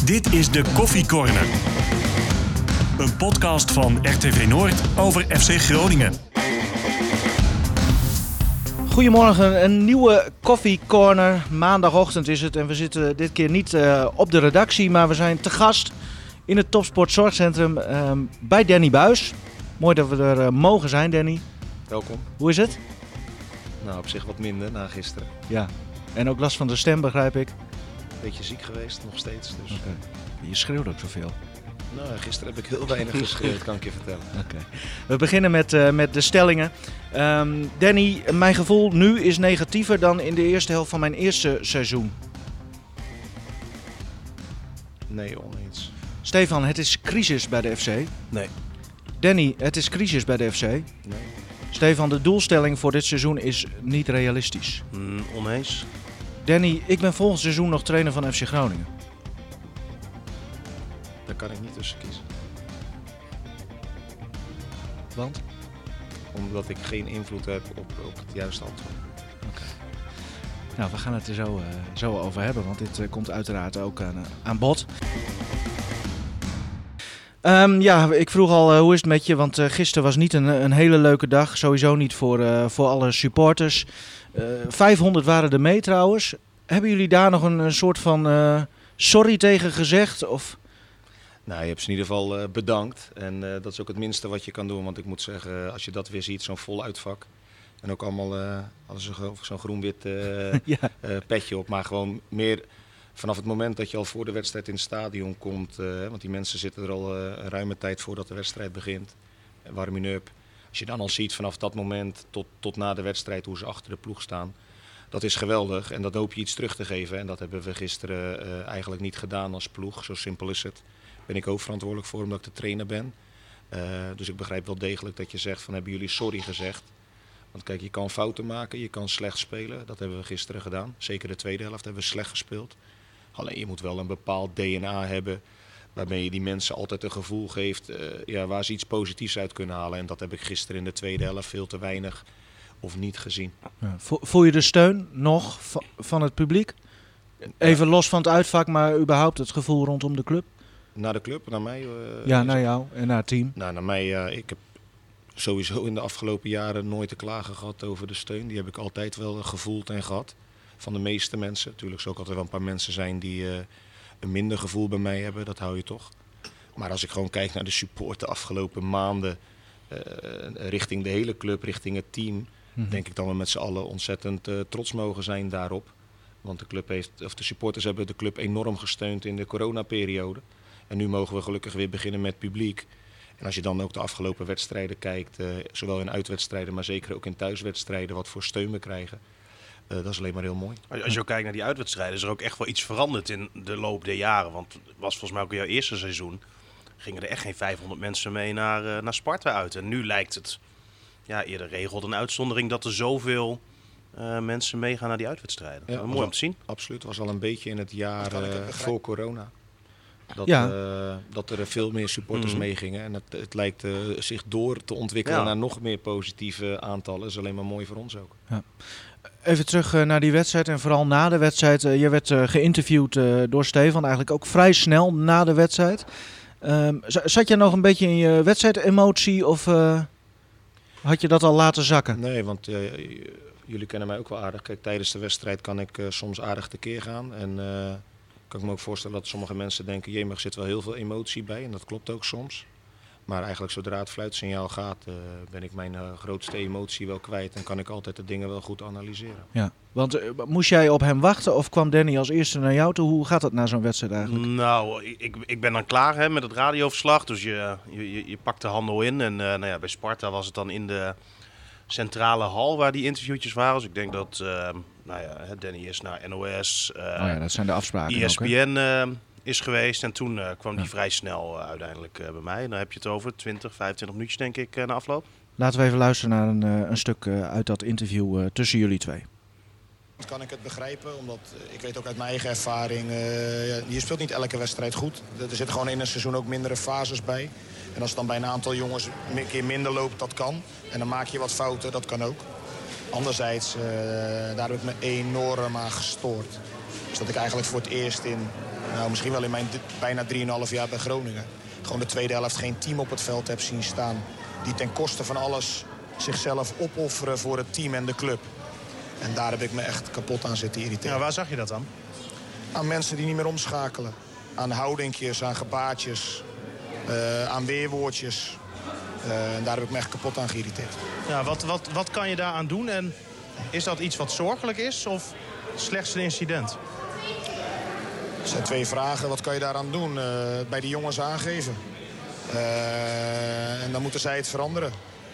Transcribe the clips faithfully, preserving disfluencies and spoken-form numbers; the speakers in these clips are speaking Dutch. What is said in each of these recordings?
Dit is de Koffie Corner. Een podcast van R T V Noord over F C Groningen. Goedemorgen, een nieuwe Koffie Corner. Maandagochtend is het en we zitten dit keer niet uh, op de redactie, maar we zijn te gast in het Topsport Zorgcentrum uh, bij Danny Buis. Mooi dat we er uh, mogen zijn, Danny. Welkom. Hoe is het? Nou, op zich wat minder na gisteren. Ja, en ook last van de stem, begrijp ik. Beetje ziek geweest, nog steeds. Dus. Okay. Je schreeuwt ook zoveel. Nou, gisteren heb ik heel weinig geschreeuwd, kan ik je vertellen. Okay. We beginnen met, uh, met de stellingen. Um, Danny, mijn gevoel nu is negatiever dan in de eerste helft van mijn eerste seizoen. Nee, oneens. Stefan, het is crisis bij de F C. Nee. Danny, het is crisis bij de F C. Nee. Stefan, de doelstelling voor dit seizoen is niet realistisch. Mm, oneens. Danny, ik ben volgend seizoen nog trainer van F C Groningen. Daar kan ik niet tussen kiezen. Want? Omdat ik geen invloed heb op, op het juiste antwoord. Okay. Nou, we gaan het er zo, uh, zo over hebben, want dit uh, komt uiteraard ook aan, uh, aan bod. Um, ja, ik vroeg al uh, hoe is het met je, want uh, gisteren was niet een, een hele leuke dag. Sowieso niet voor, uh, voor alle supporters. Uh, vijfhonderd waren er mee trouwens. Hebben jullie daar nog een, een soort van uh, sorry tegen gezegd? Of... Nou, je hebt ze in ieder geval uh, bedankt. En uh, dat is ook het minste wat je kan doen. Want ik moet zeggen, als je dat weer ziet, zo'n vol uitvak. En ook allemaal uh, hadden ze zo'n groen-wit uh, ja. uh, petje op. Maar gewoon meer vanaf het moment dat je al voor de wedstrijd in het stadion komt. Uh, want die mensen zitten er al uh, een ruime tijd voordat de wedstrijd begint. Warming up. Als je dan al ziet vanaf dat moment tot, tot na de wedstrijd hoe ze achter de ploeg staan. Dat is geweldig en dat hoop je iets terug te geven. En dat hebben we gisteren uh, eigenlijk niet gedaan als ploeg. Zo simpel is het. Ben ik ook verantwoordelijk voor omdat ik de trainer ben. Uh, dus ik begrijp wel degelijk dat je zegt van hebben jullie sorry gezegd. Want kijk, je kan fouten maken, je kan slecht spelen. Dat hebben we gisteren gedaan. Zeker de tweede helft hebben we slecht gespeeld. Alleen je moet wel een bepaald D N A hebben waarmee je die mensen altijd een gevoel geeft uh, ja, waar ze iets positiefs uit kunnen halen. En dat heb ik gisteren in de tweede helft veel te weinig of niet gezien. Ja, voel je de steun nog van het publiek? Even los van het uitvak, maar überhaupt het gevoel rondom de club? Naar de club, naar mij? Uh, ja, naar jou en naar het team. Nou, naar mij, uh, ik heb sowieso in de afgelopen jaren nooit te klagen gehad over de steun. Die heb ik altijd wel gevoeld en gehad. Van de meeste mensen. Natuurlijk zou ook altijd wel een paar mensen zijn die uh, een minder gevoel bij mij hebben. Dat hou je toch. Maar als ik gewoon kijk naar de support de afgelopen maanden. Uh, richting de hele club, richting het team. Mm-hmm. Denk ik dat we met z'n allen ontzettend uh, trots mogen zijn daarop. Want de, club heeft, of de supporters hebben de club enorm gesteund in de coronaperiode. En nu mogen we gelukkig weer beginnen met publiek. En als je dan ook de afgelopen wedstrijden kijkt, uh, zowel in uitwedstrijden, maar zeker ook in thuiswedstrijden, wat voor steun we krijgen. Uh, dat is alleen maar heel mooi. Als je ook kijkt naar die uitwedstrijden, is er ook echt wel iets veranderd in de loop der jaren. Want het was volgens mij ook in jouw eerste seizoen, gingen er echt geen vijfhonderd mensen mee naar, uh, naar Sparta uit. En nu lijkt het ja, eerder regel dan uitzondering dat er zoveel uh, mensen meegaan naar die uitwedstrijden. Ja, mooi al, om te zien. Absoluut, het was al een beetje in het jaar uh, voor corona. Dat, ja. uh, dat er veel meer supporters mm. meegingen. En het, het lijkt uh, zich door te ontwikkelen ja. naar nog meer positieve aantallen. Dat is alleen maar mooi voor ons ook. Ja. Even terug uh, naar die wedstrijd en vooral na de wedstrijd. Uh, je werd uh, geïnterviewd uh, door Stefan, eigenlijk ook vrij snel na de wedstrijd. Um, zat je nog een beetje in je wedstrijdemotie of uh, had je dat al laten zakken? Nee, want uh, jullie kennen mij ook wel aardig. Kijk, tijdens de wedstrijd kan ik uh, soms aardig tekeer gaan. En uh, kan ik me ook voorstellen dat sommige mensen denken, jee, maar er zit wel heel veel emotie bij. En dat klopt ook soms. Maar eigenlijk zodra het fluitsignaal gaat, uh, ben ik mijn uh, grootste emotie wel kwijt. En kan ik altijd de dingen wel goed analyseren. Ja, want uh, moest jij op hem wachten of kwam Danny als eerste naar jou toe? Hoe gaat dat na zo'n wedstrijd eigenlijk? Nou, ik, ik ben dan klaar hè, met het radioverslag. Dus je, je, je pakt de handel in. En uh, nou ja, bij Sparta was het dan in de centrale hal waar die interviewtjes waren. Dus ik denk dat uh, nou ja, Danny is naar N O S. Uh, oh ja, dat zijn de afspraken E S P N ook, uh, is geweest. En toen uh, kwam die ja. vrij snel uh, uiteindelijk uh, bij mij. Dan heb je het over twintig, vijfentwintig minuutjes denk ik uh, na afloop. Laten we even luisteren naar een, uh, een stuk uh, uit dat interview uh, tussen jullie twee. Kan ik het begrijpen, omdat uh, ik weet ook uit mijn eigen ervaring, uh, ja, je speelt niet elke wedstrijd goed. Er zitten gewoon in een seizoen ook mindere fases bij. En als het dan bij een aantal jongens een keer minder loopt, dat kan. En dan maak je wat fouten, dat kan ook. Anderzijds, uh, daar heb ik me enorm aan gestoord. is dat ik eigenlijk voor het eerst in, nou, misschien wel in mijn d- bijna drieënhalf jaar bij Groningen, gewoon de tweede helft geen team op het veld heb zien staan die ten koste van alles zichzelf opofferen voor het team en de club. En daar heb ik me echt kapot aan zitten irriteren. Ja, waar zag je dat dan? Aan mensen die niet meer omschakelen. Aan houdingjes, aan gebaartjes, uh, aan weerwoordjes. Uh, en daar heb ik me echt kapot aan geïrriteerd. Ja, wat, wat, wat kan je daaraan doen? En is dat iets wat zorgelijk is of slechts een incident? Er zijn twee vragen. Wat kan je daaraan doen? Uh, bij die jongens aangeven. Uh, en dan moeten zij het veranderen.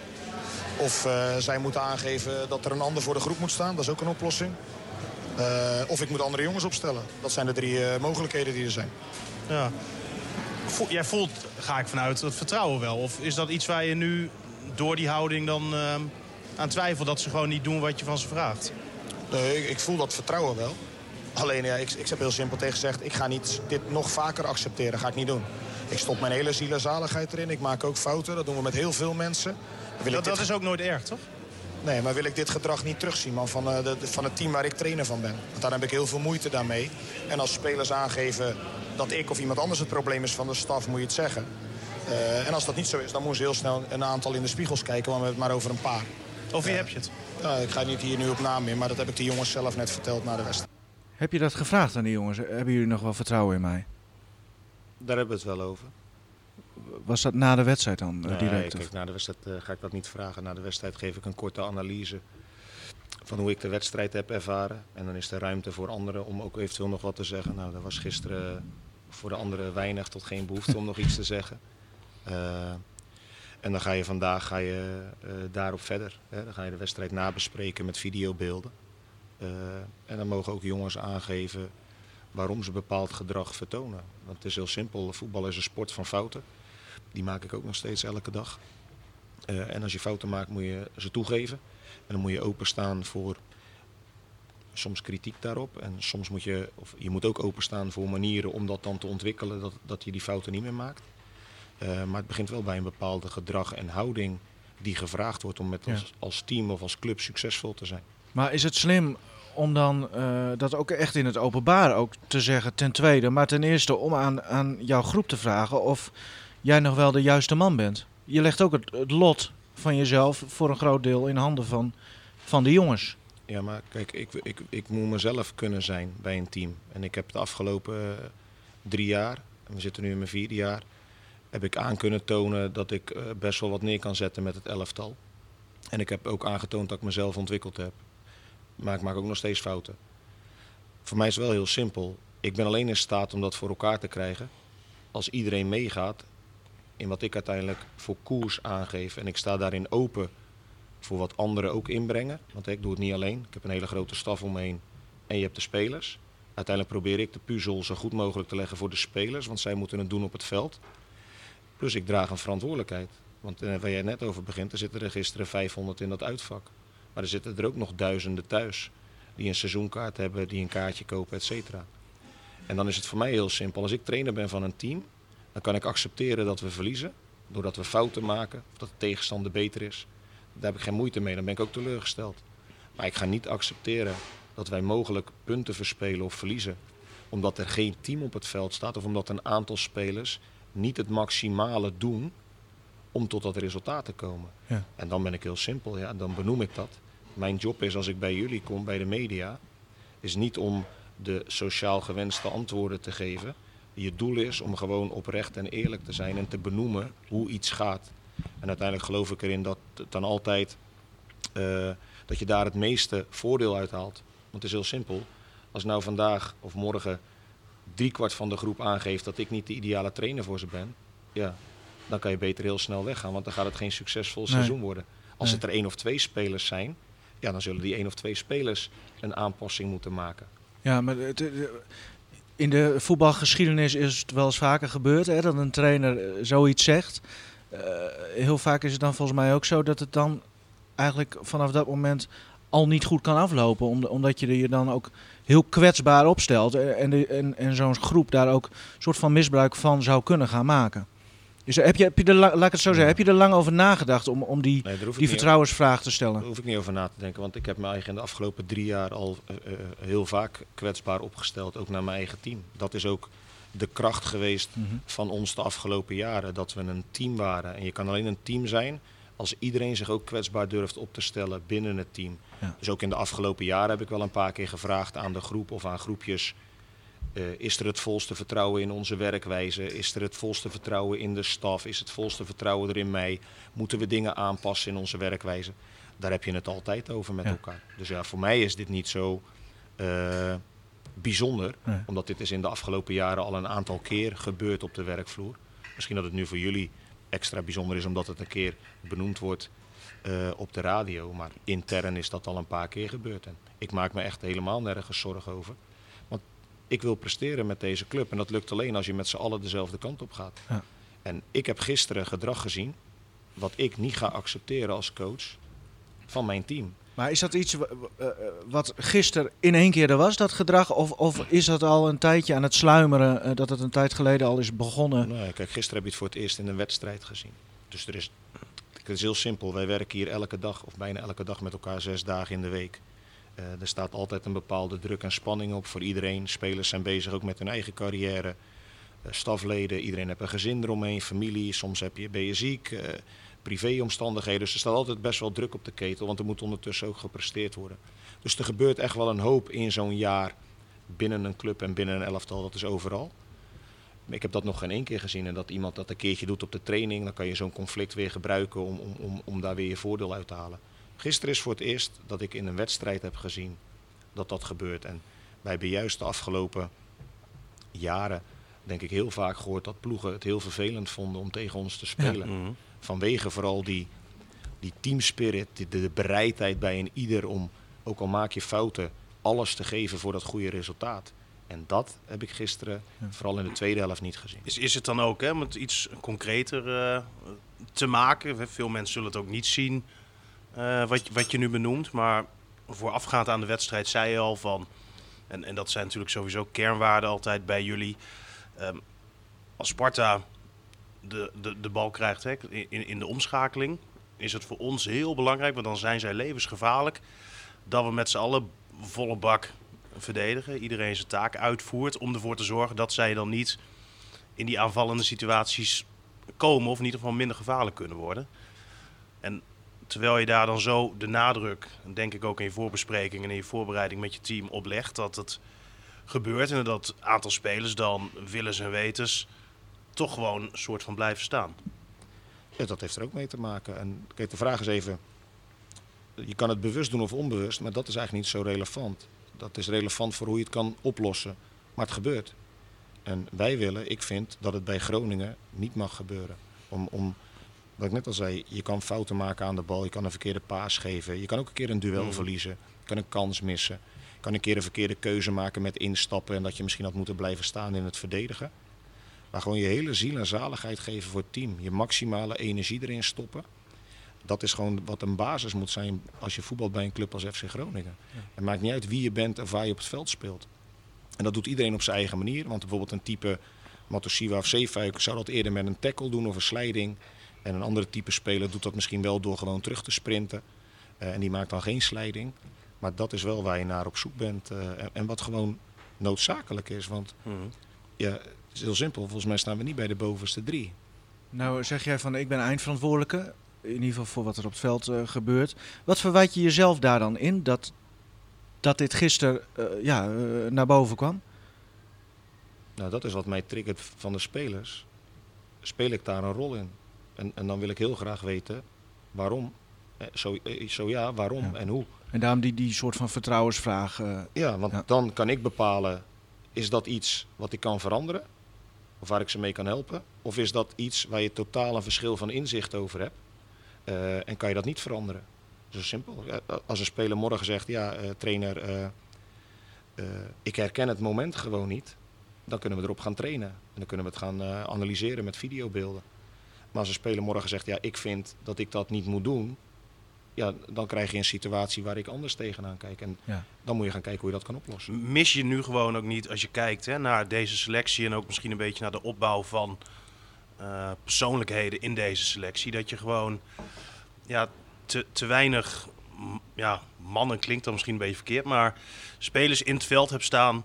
Of uh, zij moeten aangeven dat er een ander voor de groep moet staan. Dat is ook een oplossing. Uh, of ik moet andere jongens opstellen. Dat zijn de drie uh, mogelijkheden die er zijn. Ja. Vo- jij voelt, ga ik vanuit, het vertrouwen wel? Of is dat iets waar je nu door die houding dan uh, aan twijfelt dat ze gewoon niet doen wat je van ze vraagt? Nee, ik, ik voel dat vertrouwen wel. Alleen, ja, ik, ik heb heel simpel tegen gezegd, ik ga niet dit nog vaker accepteren. Dat ga ik niet doen. Ik stop mijn hele ziel en zaligheid erin. Ik maak ook fouten. Dat doen we met heel veel mensen. Wil dat, dit... dat is ook nooit erg, toch? Nee, maar wil ik dit gedrag niet terugzien, man, van, uh, de, van het team waar ik trainer van ben. Want daar heb ik heel veel moeite daarmee. En als spelers aangeven dat ik of iemand anders het probleem is van de staf, moet je het zeggen. Uh, en als dat niet zo is, dan moeten ze heel snel een aantal in de spiegels kijken. Want we hebben het maar over een paar. Over wie uh, heb je het? Uh, ik ga niet hier nu op naam in, maar dat heb ik de jongens zelf net verteld na de wedstrijd. Heb je dat gevraagd aan die jongens? Hebben jullie nog wel vertrouwen in mij? Daar hebben we het wel over. Was dat na de wedstrijd dan uh, direct? Nee, kijk, na de wedstrijd uh, ga ik dat niet vragen. Na de wedstrijd geef ik een korte analyse van hoe ik de wedstrijd heb ervaren. En dan is er ruimte voor anderen om ook eventueel nog wat te zeggen. Nou, er was gisteren voor de anderen weinig tot geen behoefte om nog iets te zeggen. Uh, en dan ga je vandaag ga je, uh, daarop verder. Hè. Dan ga je de wedstrijd nabespreken met videobeelden. Uh, en dan mogen ook jongens aangeven waarom ze bepaald gedrag vertonen. Want het is heel simpel, voetbal is een sport van fouten. Die maak ik ook nog steeds elke dag. Uh, en als je fouten maakt moet je ze toegeven. En dan moet je openstaan voor soms kritiek daarop. En soms moet je, of je moet ook openstaan voor manieren om dat dan te ontwikkelen. Dat, dat je die fouten niet meer maakt. Uh, maar het begint wel bij een bepaalde gedrag en houding die gevraagd wordt om met ja. als, als team of als club succesvol te zijn. Maar is het slim om dan uh, dat ook echt in het openbaar ook te zeggen ten tweede. Maar ten eerste om aan, aan jouw groep te vragen of jij nog wel de juiste man bent. Je legt ook het, het lot van jezelf voor een groot deel in handen van, van de jongens. Ja, maar kijk, ik, ik, ik moet mezelf kunnen zijn bij een team. En ik heb de afgelopen uh, drie jaar, en we zitten nu in mijn vierde jaar, heb ik aan kunnen tonen dat ik uh, best wel wat neer kan zetten met het elftal. En ik heb ook aangetoond dat ik mezelf ontwikkeld heb. Maar ik maak ook nog steeds fouten. Voor mij is het wel heel simpel. Ik ben alleen in staat om dat voor elkaar te krijgen als iedereen meegaat in wat ik uiteindelijk voor koers aangeef. En ik sta daarin open voor wat anderen ook inbrengen. Want ik doe het niet alleen. Ik heb een hele grote staf om me heen. En je hebt de spelers. Uiteindelijk probeer ik de puzzel zo goed mogelijk te leggen voor de spelers. Want zij moeten het doen op het veld. Plus ik draag een verantwoordelijkheid. Want eh, waar jij net over begint, er zitten er gisteren vijfhonderd in dat uitvak. Maar er zitten er ook nog duizenden thuis. Die een seizoenkaart hebben, die een kaartje kopen, et cetera. En dan is het voor mij heel simpel. Als ik trainer ben van een team, dan kan ik accepteren dat we verliezen. Doordat we fouten maken, of dat de tegenstander beter is. Daar heb ik geen moeite mee, dan ben ik ook teleurgesteld. Maar ik ga niet accepteren dat wij mogelijk punten verspelen of verliezen. Omdat er geen team op het veld staat of omdat een aantal spelers niet het maximale doen om tot dat resultaat te komen. Ja. En dan ben ik heel simpel, ja, dan benoem ik dat. Mijn job is als ik bij jullie kom, bij de media, is niet om de sociaal gewenste antwoorden te geven. Je doel is om gewoon oprecht en eerlijk te zijn en te benoemen hoe iets gaat. En uiteindelijk geloof ik erin dat het dan altijd, uh, dat je daar het meeste voordeel uit haalt. Want het is heel simpel. Als nou vandaag of morgen driekwart van de groep aangeeft dat ik niet de ideale trainer voor ze ben, ja, dan kan je beter heel snel weggaan, want dan gaat het geen succesvol nee. seizoen worden. Als nee. het er één of twee spelers zijn, ja, dan zullen die één of twee spelers een aanpassing moeten maken. Ja, maar het, in de voetbalgeschiedenis is het wel eens vaker gebeurd, hè, dat een trainer zoiets zegt. Uh, heel vaak is het dan volgens mij ook zo dat het dan eigenlijk vanaf dat moment al niet goed kan aflopen. Omdat je je dan ook heel kwetsbaar opstelt en, de, en, en zo'n groep daar ook een soort van misbruik van zou kunnen gaan maken. Dus heb je, heb je er, laat ik het zo zeggen, heb je er lang over nagedacht om, om die, Nee, die vertrouwensvraag te stellen? Daar hoef ik niet over na te denken, want ik heb me eigenlijk in de afgelopen drie jaar al uh, uh, heel vaak kwetsbaar opgesteld, ook naar mijn eigen team. Dat is ook de kracht geweest mm-hmm. van ons de afgelopen jaren, dat we een team waren. En je kan alleen een team zijn als iedereen zich ook kwetsbaar durft op te stellen binnen het team. Ja. Dus ook in de afgelopen jaren heb ik wel een paar keer gevraagd aan de groep of aan groepjes. Uh, is er het volste vertrouwen in onze werkwijze? Is er het volste vertrouwen in de staf? Is het volste vertrouwen er in mij? Moeten we dingen aanpassen in onze werkwijze? Daar heb je het altijd over met ja. elkaar. Dus ja, voor mij is dit niet zo uh, bijzonder. Nee. Omdat dit is in de afgelopen jaren al een aantal keer gebeurd op de werkvloer. Misschien dat het nu voor jullie extra bijzonder is omdat het een keer benoemd wordt uh, op de radio. Maar intern is dat al een paar keer gebeurd. En ik maak me echt helemaal nergens zorgen over. Want ik wil presteren met deze club. En dat lukt alleen als je met z'n allen dezelfde kant op gaat. Ja. En ik heb gisteren gedrag gezien wat ik niet ga accepteren als coach van mijn team. Maar is dat iets w- w- wat gisteren in één keer er was, dat gedrag? Of, of is dat al een tijdje aan het sluimeren, uh, dat het een tijd geleden al is begonnen? Nee, kijk, gisteren heb je het voor het eerst in een wedstrijd gezien. Dus er is, het is heel simpel. Wij werken hier elke dag, of bijna elke dag met elkaar, zes dagen in de week. Uh, er staat altijd een bepaalde druk en spanning op voor iedereen. Spelers zijn bezig ook met hun eigen carrière. Uh, stafleden, iedereen heeft een gezin eromheen, familie. Soms heb je, ben je ziek. Uh, privéomstandigheden. Dus er staat altijd best wel druk op de ketel, want er moet ondertussen ook gepresteerd worden. Dus er gebeurt echt wel een hoop in zo'n jaar binnen een club en binnen een elftal, dat is overal. Ik heb dat nog geen één keer gezien en dat iemand dat een keertje doet op de training, dan kan je zo'n conflict weer gebruiken om, om, om, om daar weer je voordeel uit te halen. Gisteren is voor het eerst dat ik in een wedstrijd heb gezien dat dat gebeurt. En wij hebben juist de afgelopen jaren, denk ik, heel vaak gehoord dat ploegen het heel vervelend vonden om tegen ons te spelen. Ja. Mm-hmm. Vanwege vooral die, die teamspirit, de, de bereidheid bij een ieder om, ook al maak je fouten, alles te geven voor dat goede resultaat. En dat heb ik gisteren, ja. vooral in de tweede helft, niet gezien. Is, is het dan ook, hè, om het iets concreter uh, te maken? Veel mensen zullen het ook niet zien, uh, wat, wat je nu benoemt. Maar voorafgaand aan de wedstrijd zei je al van, en, en dat zijn natuurlijk sowieso kernwaarden altijd bij jullie. Um, als Sparta De, de, de bal krijgt, hè, in, in de omschakeling, is het voor ons heel belangrijk, want dan zijn zij levensgevaarlijk, dat we met z'n allen volle bak verdedigen, iedereen zijn taak uitvoert, om ervoor te zorgen dat zij dan niet in die aanvallende situaties komen, of in ieder geval minder gevaarlijk kunnen worden. En terwijl je daar dan zo de nadruk, denk ik ook in je voorbespreking en in je voorbereiding met je team oplegt, dat het gebeurt en dat het aantal spelers dan willens en wetens toch gewoon een soort van blijven staan. Ja, dat heeft er ook mee te maken. En kijk, de vraag is even, je kan het bewust doen of onbewust, maar dat is eigenlijk niet zo relevant. Dat is relevant voor hoe je het kan oplossen. Maar het gebeurt. En wij willen, ik vind, dat het bij Groningen niet mag gebeuren. Om, om, wat ik net al zei, je kan fouten maken aan de bal, je kan een verkeerde paas geven. Je kan ook een keer een duel mm. verliezen, je kan een kans missen. Je kan een keer een verkeerde keuze maken met instappen en dat je misschien had moeten blijven staan in het verdedigen. Maar gewoon je hele ziel en zaligheid geven voor het team. Je maximale energie erin stoppen. Dat is gewoon wat een basis moet zijn als je voetbalt bij een club als F C Groningen. Ja. Het maakt niet uit wie je bent of waar je op het veld speelt. En dat doet iedereen op zijn eigen manier. Want bijvoorbeeld een type Matosiwa of Zeefuik zou dat eerder met een tackle doen of een slijding. En een andere type speler doet dat misschien wel door gewoon terug te sprinten. Uh, en die maakt dan geen slijding. Maar dat is wel waar je naar op zoek bent. Uh, en, en wat gewoon noodzakelijk is. Want mm-hmm. ja, het is heel simpel. Volgens mij staan we niet bij de bovenste drie. Nou zeg jij van ik ben eindverantwoordelijke. In ieder geval voor wat er op het veld uh, gebeurt. Wat verwijt je jezelf daar dan in? Dat, dat dit gisteren uh, ja, uh, naar boven kwam? Nou, dat is wat mij triggert van de spelers. Speel ik daar een rol in? En, en dan wil ik heel graag weten waarom. Eh, zo, eh, zo ja, waarom ja. en hoe. En daarom die, die soort van vertrouwensvraag. Uh, ja, want ja. dan kan ik bepalen, is dat iets wat ik kan veranderen? Of waar ik ze mee kan helpen? Of is dat iets waar je totaal een verschil van inzicht over hebt? Uh, en kan je dat niet veranderen? Zo simpel. Als een speler morgen zegt, ja uh, trainer, uh, uh, ik herken het moment gewoon niet. Dan kunnen we erop gaan trainen. En dan kunnen we het gaan uh, analyseren met videobeelden. Maar als een speler morgen zegt, ja ik vind dat ik dat niet moet doen. Ja, dan krijg je een situatie waar ik anders tegenaan kijk. En ja. dan moet je gaan kijken hoe je dat kan oplossen. Mis je nu gewoon ook niet, als je kijkt hè, naar deze selectie en ook misschien een beetje naar de opbouw van uh, persoonlijkheden in deze selectie. Dat je gewoon ja, te, te weinig m- ja, mannen, klinkt dan misschien een beetje verkeerd, maar spelers in het veld hebt staan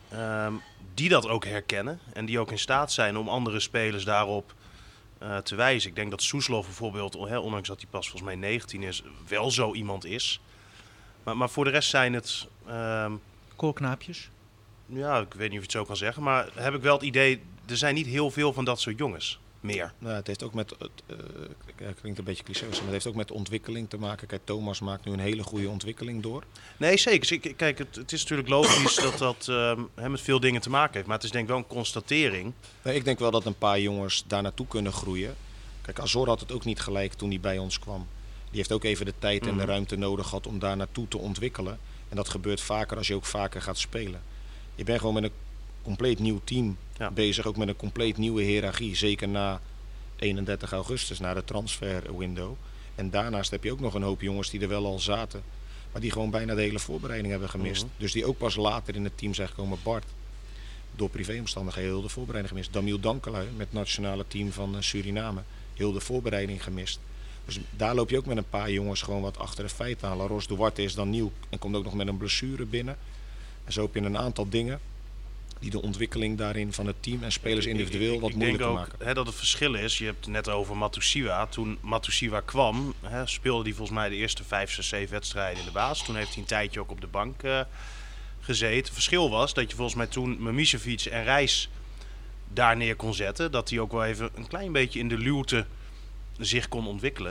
um, die dat ook herkennen. En die ook in staat zijn om andere spelers daarop uh, te wijzen. Ik denk dat Soeslof bijvoorbeeld, ondanks dat hij pas volgens mij negentien is, wel zo iemand is. Maar, maar voor de rest zijn het... Um, Koorknaapjes? Ja, ik weet niet of je het zo kan zeggen. Maar heb ik wel het idee, er zijn niet heel veel van dat soort jongens meer. Nou, het heeft ook met, het uh, klinkt een beetje cliché, maar het heeft ook met de ontwikkeling te maken. Kijk, Thomas maakt nu een hele goede ontwikkeling door. Nee, zeker. Kijk, het, het is natuurlijk logisch dat dat uh, met veel dingen te maken heeft. Maar het is denk ik wel een constatering. Nee, ik denk wel dat een paar jongens daar naartoe kunnen groeien. Kijk, Azor had het ook niet gelijk toen hij bij ons kwam. Die heeft ook even de tijd en de ruimte nodig gehad om daar naartoe te ontwikkelen. En dat gebeurt vaker als je ook vaker gaat spelen. Je bent gewoon met een compleet nieuw team ja. bezig. Ook met een compleet nieuwe hiërarchie. Zeker na eenendertig augustus, na de transfer window. En daarnaast heb je ook nog een hoop jongens die er wel al zaten. Maar die gewoon bijna de hele voorbereiding hebben gemist. Mm-hmm. Dus die ook pas later in het team zijn gekomen. Bart, door privéomstandigheden heel de voorbereiding gemist. Damiel Dankelui met het nationale team van Suriname. Heel de voorbereiding gemist. Dus daar loop je ook met een paar jongens gewoon wat achter de feiten aan. Laros Duarte is dan nieuw en komt ook nog met een blessure binnen. En zo heb je een aantal dingen die de ontwikkeling daarin van het team en spelers individueel ik, ik, wat moeilijker maken. Ik denk ook hè, dat het verschil is, je hebt het net over Matusiwa. Toen Matusiwa kwam, hè, speelde hij volgens mij de eerste vijf, zes, zeven wedstrijden in de basis. Toen heeft hij een tijdje ook op de bank uh, gezeten. Het verschil was dat je volgens mij toen Mamicevic en Reis daar neer kon zetten. Dat hij ook wel even een klein beetje in de luwte zich kon ontwikkelen.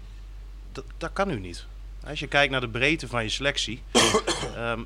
Dat, dat kan nu niet. Als je kijkt naar de breedte van je selectie, um,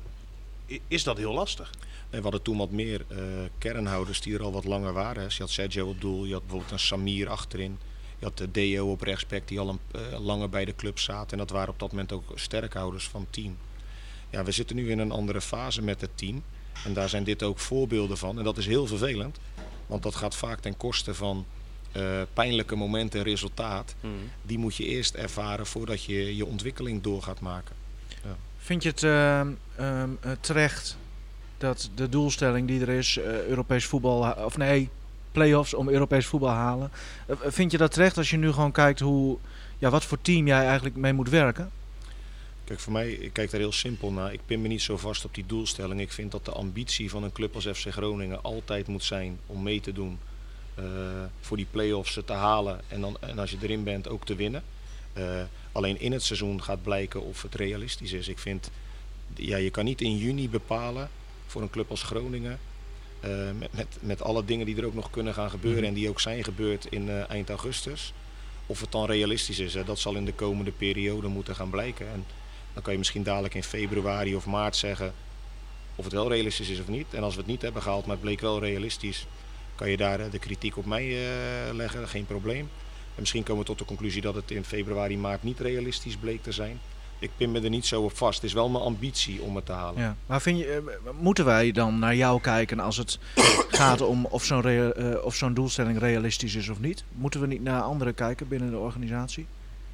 is dat heel lastig. En we hadden toen wat meer uh, kernhouders die er al wat langer waren. Dus je had Sergio op doel, je had bijvoorbeeld een Samir achterin. Je had de Deo op rechtsback die al een, uh, langer bij de club zaten. En dat waren op dat moment ook sterkhouders van het team. Ja, we zitten nu in een andere fase met het team. En daar zijn dit ook voorbeelden van. En dat is heel vervelend. Want dat gaat vaak ten koste van uh, pijnlijke momenten en resultaat. Mm. Die moet je eerst ervaren voordat je je ontwikkeling door gaat maken. Ja. Vind je het uh, uh, terecht dat de doelstelling die er is, uh, Europees voetbal, of nee, play-offs om Europees voetbal halen. Uh, vind je dat terecht als je nu gewoon kijkt hoe, ja, wat voor team jij eigenlijk mee moet werken? Kijk, voor mij, ik kijk daar heel simpel naar. Ik pin me niet zo vast op die doelstelling. Ik vind dat de ambitie van een club als F C Groningen altijd moet zijn om mee te doen. Uh, voor die play-offs te halen en, dan, en als je erin bent ook te winnen. Uh, alleen in het seizoen gaat blijken of het realistisch is. Ik vind, ja, je kan niet in juni bepalen voor een club als Groningen. Uh, met, met, met alle dingen die er ook nog kunnen gaan gebeuren mm-hmm. en die ook zijn gebeurd in uh, eind augustus. Of het dan realistisch is, hè, dat zal in de komende periode moeten gaan blijken. En dan kan je misschien dadelijk in februari of maart zeggen of het wel realistisch is of niet. En als we het niet hebben gehaald, maar het bleek wel realistisch, kan je daar uh, de kritiek op mij uh, leggen, geen probleem. En misschien komen we tot de conclusie dat het in februari, maart niet realistisch bleek te zijn. Ik pin me er niet zo op vast. Het is wel mijn ambitie om het te halen. Ja, maar vind je, moeten wij dan naar jou kijken als het gaat om of zo'n, rea- uh, of zo'n doelstelling realistisch is of niet? Moeten we niet naar anderen kijken binnen de organisatie?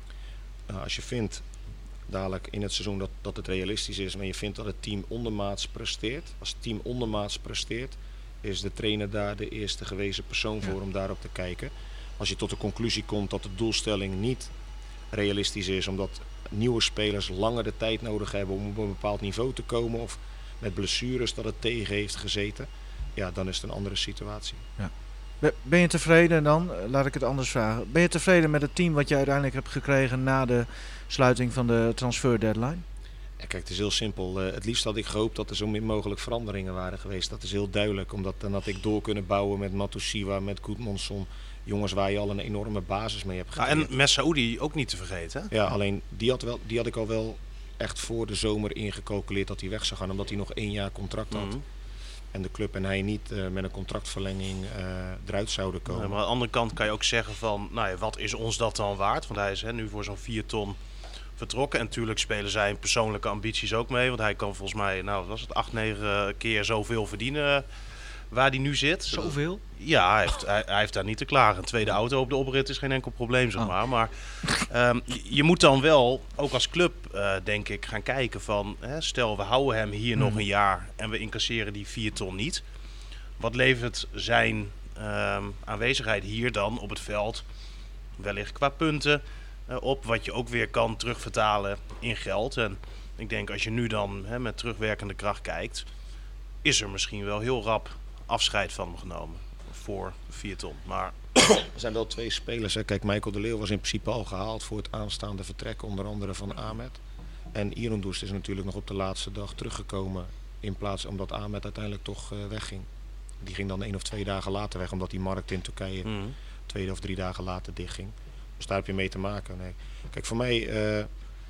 Nou, als je vindt dadelijk in het seizoen dat, dat het realistisch is, maar je vindt dat het team ondermaats presteert. Als het team ondermaats presteert, is de trainer daar de eerste gewezen persoon voor ja. om daarop te kijken. Als je tot de conclusie komt dat de doelstelling niet realistisch is, omdat nieuwe spelers langer de tijd nodig hebben om op een bepaald niveau te komen of met blessures dat het tegen heeft gezeten, ja, dan is het een andere situatie. Ja. Ben je tevreden dan, laat ik het anders vragen, ben je tevreden met het team wat je uiteindelijk hebt gekregen na de sluiting van de transfer deadline? Ja, kijk, het is heel simpel. Uh, het liefst had ik gehoopt dat er zo min mogelijk veranderingen waren geweest. Dat is heel duidelijk, omdat dan had ik door kunnen bouwen met Matusiwa, met Gudmundsson. Jongens waar je al een enorme basis mee hebt gecreëerd. Ja, en Messaoudi ook niet te vergeten. Ja, alleen die had, wel, die had ik al wel echt voor de zomer ingecalculeerd dat hij weg zou gaan. Omdat hij nog één jaar contract had. Mm-hmm. En de club en hij niet uh, met een contractverlenging uh, eruit zouden komen. Ja, maar aan de andere kant kan je ook zeggen van, nou ja, wat is ons dat dan waard? Want hij is hè, nu voor zo'n vier ton vertrokken. En natuurlijk spelen zijn persoonlijke ambities ook mee. Want hij kan volgens mij, nou wat was het, acht, negen keer zoveel verdienen waar hij nu zit. Zoveel? Ja, hij heeft, hij, hij heeft daar niet te klagen. Een tweede auto op de oprit is geen enkel probleem, zeg maar. Oh. Maar um, je, je moet dan wel, ook als club, uh, denk ik, gaan kijken van, hè, stel we houden hem hier hmm. nog een jaar en we incasseren die vier ton niet. Wat levert zijn uh, aanwezigheid hier dan op het veld, wellicht qua punten, uh, op wat je ook weer kan terugvertalen in geld. En ik denk als je nu dan hè, met terugwerkende kracht kijkt, is er misschien wel heel rap afscheid van hem genomen voor vier ton. Maar er zijn wel twee spelers. Hè. Kijk, Michael de Leeuw was in principe al gehaald voor het aanstaande vertrek, onder andere van Ahmed. En Irondoest is natuurlijk nog op de laatste dag teruggekomen, in plaats omdat Ahmed uiteindelijk toch uh, wegging. Die ging dan één of twee dagen later weg, omdat die markt in Turkije mm. twee of drie dagen later dichtging. Dus daar heb je mee te maken. Nee. Kijk, voor mij, uh,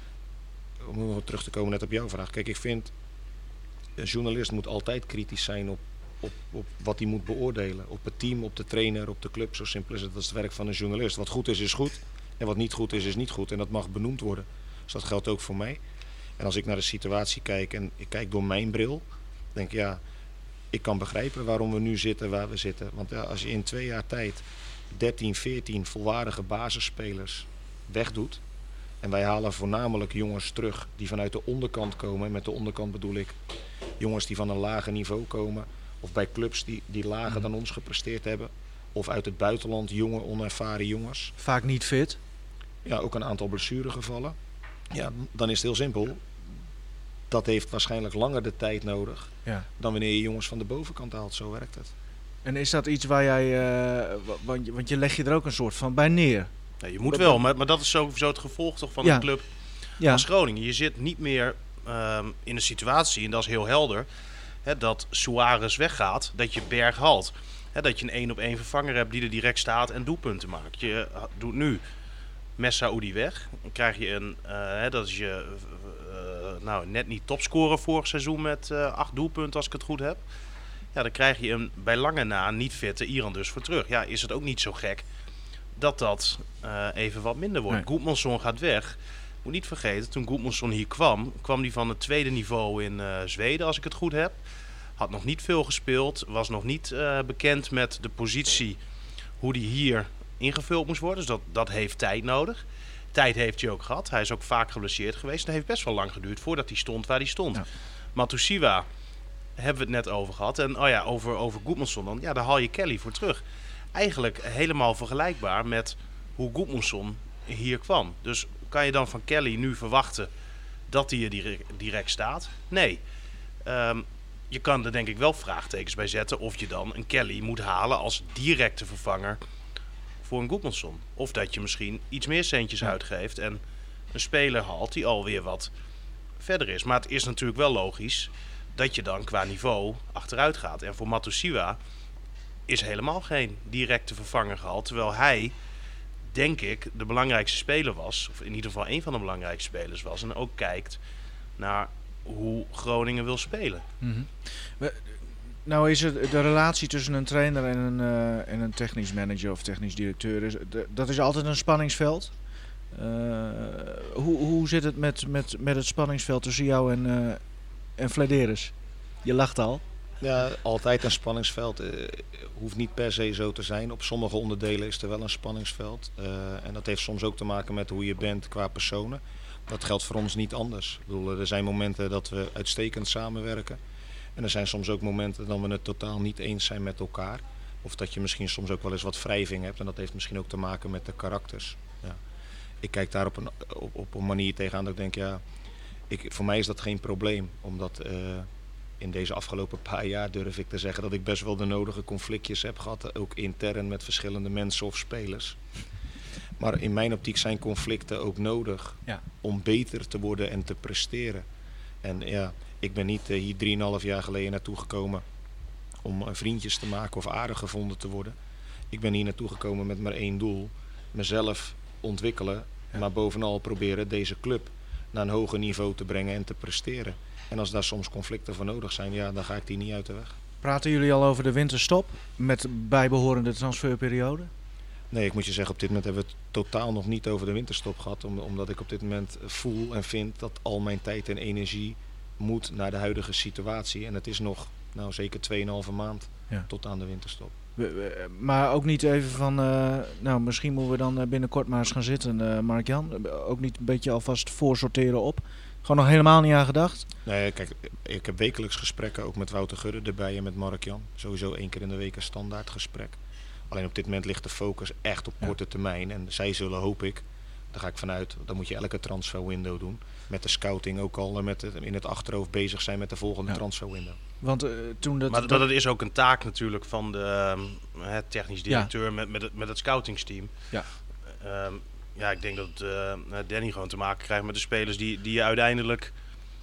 om nog terug te komen net op jouw vraag. Kijk, ik vind, een journalist moet altijd kritisch zijn op, op, op wat hij moet beoordelen. Op het team, op de trainer, op de club. Zo simpel is het. Dat is het werk van een journalist. Wat goed is, is goed. En wat niet goed is, is niet goed. En dat mag benoemd worden. Dus dat geldt ook voor mij. En als ik naar de situatie kijk en ik kijk door mijn bril, denk ik ja, ik kan begrijpen waarom we nu zitten waar we zitten. Want ja, als je in twee jaar tijd dertien, veertien volwaardige basisspelers wegdoet. En wij halen voornamelijk jongens terug die vanuit de onderkant komen. En met de onderkant bedoel ik jongens die van een lager niveau komen. Of bij clubs die, die lager dan ons gepresteerd hebben. Of uit het buitenland jonge, onervaren jongens. Vaak niet fit. Ja, ook een aantal blessuregevallen. Ja, dan is het heel simpel. Dat heeft waarschijnlijk langer de tijd nodig ja. dan wanneer je jongens van de bovenkant haalt. Zo werkt het. En is dat iets waar jij, uh, want, je, want je leg je er ook een soort van bij neer? Ja, je moet wel, maar, maar dat is sowieso het gevolg toch van ja. een club ja. als Groningen. Je zit niet meer um, in een situatie, en dat is heel helder, hè, dat Suarez weggaat, dat je Berg haalt. Hè, dat je een één op één vervanger hebt die er direct staat en doelpunten maakt. Je uh, doet nu Messaoudi weg. Dan krijg je een, uh, hè, dat is je uh, nou, net niet topscorer vorig seizoen met uh, acht doelpunten als ik het goed heb. Ja, dan krijg je hem bij lange na niet fitte Iran dus voor terug. Ja, is het ook niet zo gek dat dat uh, even wat minder wordt. Nee. Goedmanson gaat weg. Moet niet vergeten, toen Goedmanson hier kwam, kwam hij van het tweede niveau in uh, Zweden, als ik het goed heb. Had nog niet veel gespeeld, was nog niet uh, bekend met de positie, hoe die hier ingevuld moest worden. Dus dat, dat heeft tijd nodig. Tijd heeft hij ook gehad. Hij is ook vaak geblesseerd geweest. Dat heeft best wel lang geduurd voordat hij stond waar hij stond. Ja. Matusiwa hebben we het net over gehad. En oh ja, over, over Goedmanson dan. Ja, daar haal je Kelly voor terug. Eigenlijk helemaal vergelijkbaar met hoe Goedmanson hier kwam. Dus kan je dan van Kelly nu verwachten dat hij er direct, direct staat? Nee. Um, je kan er denk ik wel vraagtekens bij zetten of je dan een Kelly moet halen als directe vervanger voor een Goedmanson. Of dat je misschien iets meer centjes ja. uitgeeft en een speler haalt die alweer wat verder is. Maar het is natuurlijk wel logisch dat je dan qua niveau achteruit gaat. En voor Matusiwa is helemaal geen directe vervanger gehaald. Terwijl hij, denk ik, de belangrijkste speler was. Of in ieder geval een van de belangrijkste spelers was. En ook kijkt naar hoe Groningen wil spelen. Mm-hmm. We, nou is het de relatie tussen een trainer en een, uh, en een technisch manager of technisch directeur. Is, de, dat is altijd een spanningsveld. Uh, hoe, hoe zit het met, met, met het spanningsveld tussen jou en, uh, en Flederis? Je lacht al. Ja, altijd een spanningsveld. Uh, hoeft niet per se zo te zijn. Op sommige onderdelen is er wel een spanningsveld. Uh, en dat heeft soms ook te maken met hoe je bent qua personen. Dat geldt voor ons niet anders. Ik bedoel, er zijn momenten dat we uitstekend samenwerken. En er zijn soms ook momenten dat we het totaal niet eens zijn met elkaar. Of dat je misschien soms ook wel eens wat wrijving hebt. En dat heeft misschien ook te maken met de karakters. Ja. Ik kijk daar op een, op, op een manier tegenaan dat ik denk, ja, ik, voor mij is dat geen probleem. Omdat uh, in deze afgelopen paar jaar durf ik te zeggen dat ik best wel de nodige conflictjes heb gehad. Ook intern met verschillende mensen of spelers. Maar in mijn optiek zijn conflicten ook nodig ja. om beter te worden en te presteren. En ja, ik ben niet uh, hier drieënhalf jaar geleden naartoe gekomen om uh, vriendjes te maken of aardig gevonden te worden. Ik ben hier naartoe gekomen met maar één doel. Mezelf ontwikkelen, ja. maar bovenal proberen deze club naar een hoger niveau te brengen en te presteren. En als daar soms conflicten voor nodig zijn, ja, dan ga ik die niet uit de weg. Praten jullie al over de winterstop met bijbehorende transferperiode? Nee, ik moet je zeggen, op dit moment hebben we het totaal nog niet over de winterstop gehad. Omdat ik op dit moment voel en vind dat al mijn tijd en energie moet naar de huidige situatie. En het is nog nou, zeker tweeënhalve maand ja. tot aan de winterstop. Maar ook niet even van, uh, nou misschien moeten we dan binnenkort maar eens gaan zitten, uh, Mark-Jan. Ook niet een beetje alvast voorsorteren op Gewoon nog helemaal niet aan gedacht? Nee, kijk, ik heb wekelijks gesprekken, ook met Wouter Gudde erbij en met Mark-Jan. Sowieso één keer in de week een standaard gesprek. Alleen op dit moment ligt de focus echt op korte ja. termijn. En zij zullen, hoop ik, daar ga ik vanuit, dan moet je elke transferwindow doen. Met de scouting ook al met het, in het achterhoofd bezig zijn met de volgende ja. transferwindow. Want uh, toen dat... Maar dat, dat is ook een taak natuurlijk van de uh, technisch directeur ja. met, met, het, met het scoutingsteam. Ja. Um, ja, ik denk dat uh, Danny gewoon te maken krijgt met de spelers die, die uiteindelijk...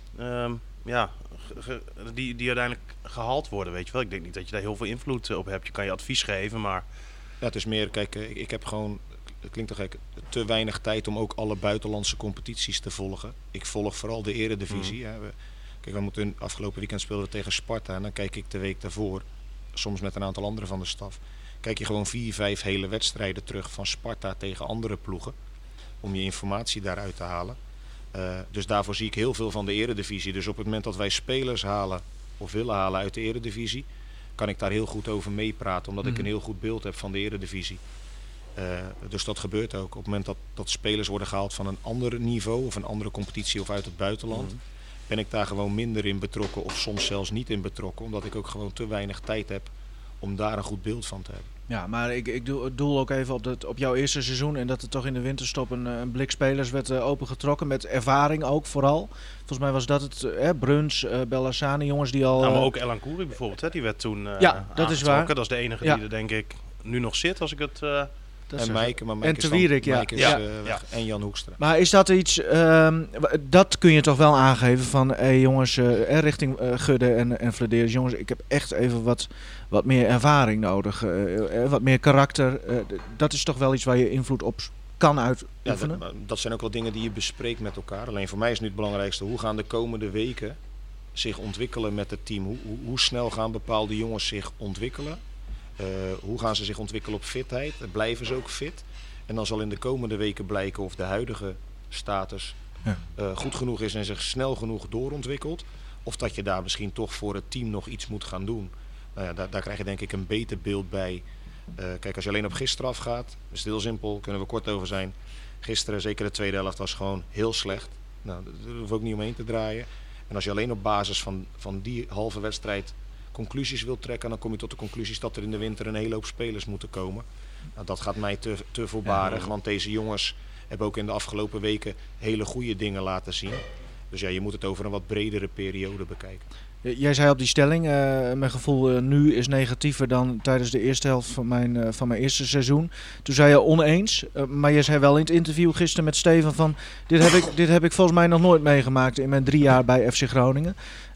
Um, ja, ge, die, die uiteindelijk gehaald worden, weet je wel. Ik denk niet dat je daar heel veel invloed op hebt. Je kan je advies geven, maar... Ja, het is meer, kijk, ik, ik heb gewoon, het klinkt toch gek, te weinig tijd om ook alle buitenlandse competities te volgen. Ik volg vooral de eredivisie. Mm. Hè. We, kijk, we moeten afgelopen weekend speelden we tegen Sparta en dan kijk ik de week daarvoor, soms met een aantal anderen van de staf, kijk je gewoon vier, vijf hele wedstrijden terug van Sparta tegen andere ploegen. Om je informatie daaruit te halen. Uh, dus daarvoor zie ik heel veel van de eredivisie. Dus op het moment dat wij spelers halen of willen halen uit de eredivisie, kan ik daar heel goed over meepraten. Omdat mm. ik een heel goed beeld heb van de eredivisie. Uh, dus dat gebeurt ook. Op het moment dat, dat spelers worden gehaald van een ander niveau of een andere competitie of uit het buitenland, mm. ben ik daar gewoon minder in betrokken of soms zelfs niet in betrokken. Omdat ik ook gewoon te weinig tijd heb om daar een goed beeld van te hebben. Ja, maar ik, ik doel ook even op, het, op jouw eerste seizoen en dat er toch in de winterstop een, een blik spelers werd uh, opengetrokken met ervaring ook vooral. Volgens mij was dat het, uh, Bruns, uh, Bellassani, jongens die al... Nou, maar ook Elan Koeri bijvoorbeeld, hè, die werd toen uh, ja, dat is waar. Dat is de enige ja. die er denk ik nu nog zit als ik het... Uh, en Meike, maar Meike en Te Wierik, ja. Is, ja. Uh, ja. En Jan Hoekstra. Maar is dat iets, um, dat kun je toch wel aangeven van, hé hey jongens, uh, richting uh, Gudde en, en Flederis, jongens, ik heb echt even wat, wat meer ervaring nodig, uh, wat meer karakter. Uh, dat is toch wel iets waar je invloed op kan uitoefenen? Ja, dat, dat zijn ook wel dingen die je bespreekt met elkaar. Alleen voor mij is nu het belangrijkste, hoe gaan de komende weken zich ontwikkelen met het team? Hoe, hoe, hoe snel gaan bepaalde jongens zich ontwikkelen? Uh, hoe gaan ze zich ontwikkelen op fitheid? Blijven ze ook fit? En dan zal in de komende weken blijken of de huidige status ja. uh, goed genoeg is en zich snel genoeg doorontwikkelt. Of dat je daar misschien toch voor het team nog iets moet gaan doen. Nou ja, daar, daar krijg je denk ik een beter beeld bij. Uh, kijk, als je alleen op gisteren afgaat, is het heel simpel, kunnen we kort over zijn. Gisteren, zeker de tweede helft, was gewoon heel slecht. Nou, daar hoef ik ook niet omheen te draaien. En als je alleen op basis van, van die halve wedstrijd conclusies wilt trekken, dan kom je tot de conclusies dat er in de winter een hele hoop spelers moeten komen. Nou, dat gaat mij te, te voorbarig, ja, want deze jongens hebben ook in de afgelopen weken hele goede dingen laten zien. Dus ja, je moet het over een wat bredere periode bekijken. Jij zei op die stelling, uh, mijn gevoel uh, nu is negatiever dan tijdens de eerste helft van mijn, uh, van mijn eerste seizoen. Toen zei je oneens, uh, maar je zei wel in het interview gisteren met Steven van, dit heb ik, dit heb ik volgens mij nog nooit meegemaakt in mijn drie jaar bij F C Groningen.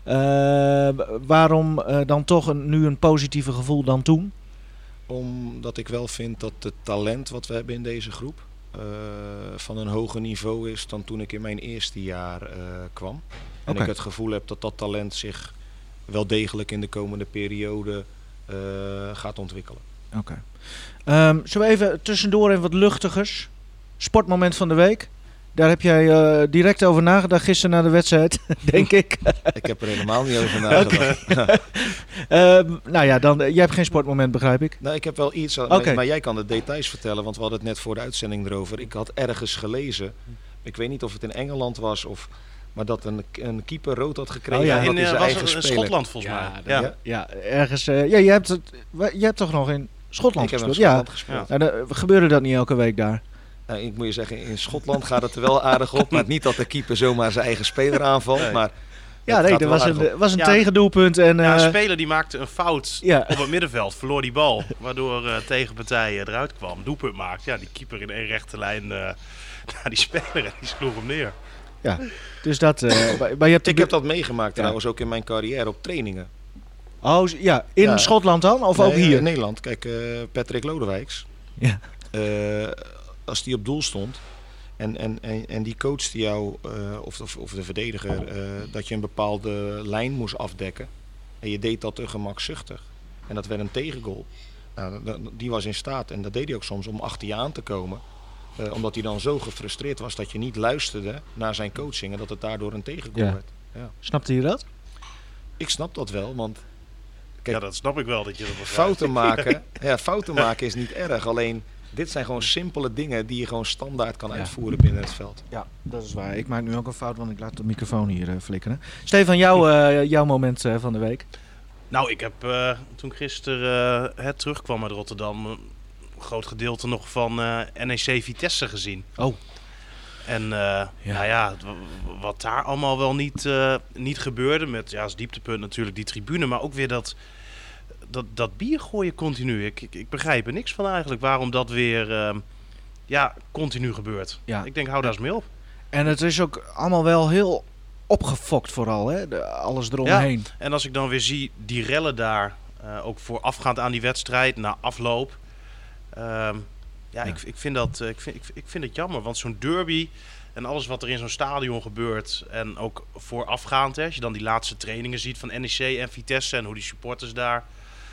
Uh, waarom uh, dan toch een, nu een positiever gevoel dan toen? Omdat ik wel vind dat het talent wat we hebben in deze groep uh, van een hoger niveau is dan toen ik in mijn eerste jaar uh, kwam. En okay. ik het gevoel heb dat dat talent zich wel degelijk in de komende periode uh, gaat ontwikkelen. Oké. Okay. Um, zullen we even tussendoor even wat luchtigers? Sportmoment van de week. Daar heb jij uh, direct over nagedacht gisteren na de wedstrijd, denk ik. Ik heb er helemaal niet over nagedacht. Okay. uh, nou ja, dan, uh, jij hebt geen sportmoment, begrijp ik? Nou, ik heb wel iets, okay. maar, maar jij kan de details vertellen, want we hadden het net voor de uitzending erover. Ik had ergens gelezen, ik weet niet of het in Engeland was, of, maar dat een, een keeper rood had gekregen. Oh ja, in, in, zijn was eigen in speler. Schotland volgens ja, mij. Ja, ja. ja ergens. Uh, ja, je hebt, het, je hebt toch nog in Schotland ik gespeeld? Ik heb in Schotland ja. gespeeld. Ja. Nou, dan, gebeurde dat niet elke week daar? Nou, ik moet je zeggen, in Schotland gaat het er wel aardig op. Maar niet dat de keeper zomaar zijn eigen speler aanvalt. Nee. Maar ja, nee, er was een, was een ja, tegendoelpunt. En, ja, uh, een speler die maakte een fout ja. op het middenveld, verloor die bal. Waardoor uh, tegenpartij eruit kwam. Doelpunt maakt. Ja, die keeper in één rechte lijn uh, naar die speler en die sloeg hem neer. Ja, dus dat... Uh, maar je hebt ik heb dat meegemaakt ja. trouwens ook in mijn carrière op trainingen. Oh, ja. In ja. Schotland dan? Of nee, ook hier? In Nederland. Kijk, uh, Patrick Lodewijks. Ja. Uh, als die op doel stond en, en, en, en die coachte jou, uh, of, of, of de verdediger, uh, dat je een bepaalde lijn moest afdekken. En je deed dat te gemakzuchtig. En dat werd een tegengoal. Nou, die was in staat, en dat deed hij ook soms, om achter je aan te komen. Uh, omdat hij dan zo gefrustreerd was dat je niet luisterde naar zijn coaching en dat het daardoor een tegengoal ja. werd. Ja. Snapte je dat? Ik snap dat wel, want... Kijk, ja, dat snap ik wel. Dat je dat fouten maken, ja, fouten maken is niet erg, alleen... dit zijn gewoon simpele dingen die je gewoon standaard kan Ja. uitvoeren binnen het veld. Ja, dat is waar. Ik maak nu ook een fout, want ik laat de microfoon hier uh, flikkeren. Stefan, jou, uh, jouw moment uh, van de week? Nou, ik heb uh, toen gisteren uh, het terugkwam uit Rotterdam... een groot gedeelte nog van uh, N E C Vitesse gezien. Oh. En uh, ja. nou ja, w- wat daar allemaal wel niet, uh, niet gebeurde... met ja, als dieptepunt natuurlijk die tribune... maar ook weer dat, dat, dat bier gooien continu. Ik, ik, ik begrijp er niks van eigenlijk waarom dat weer uh, ja, continu gebeurt. Ja. Ik denk, hou daar eens mee op. En het is ook allemaal wel heel opgefokt vooral, hè? De, alles eromheen. Ja. En als ik dan weer zie die rellen daar... Uh, ook voorafgaand aan die wedstrijd, na afloop... Um, ja, ja. Ik, ik, vind dat, ik, vind, ik, ik vind het jammer, want zo'n derby en alles wat er in zo'n stadion gebeurt... en ook voorafgaand, hè, als je dan die laatste trainingen ziet van N E C en Vitesse... en hoe die supporters daar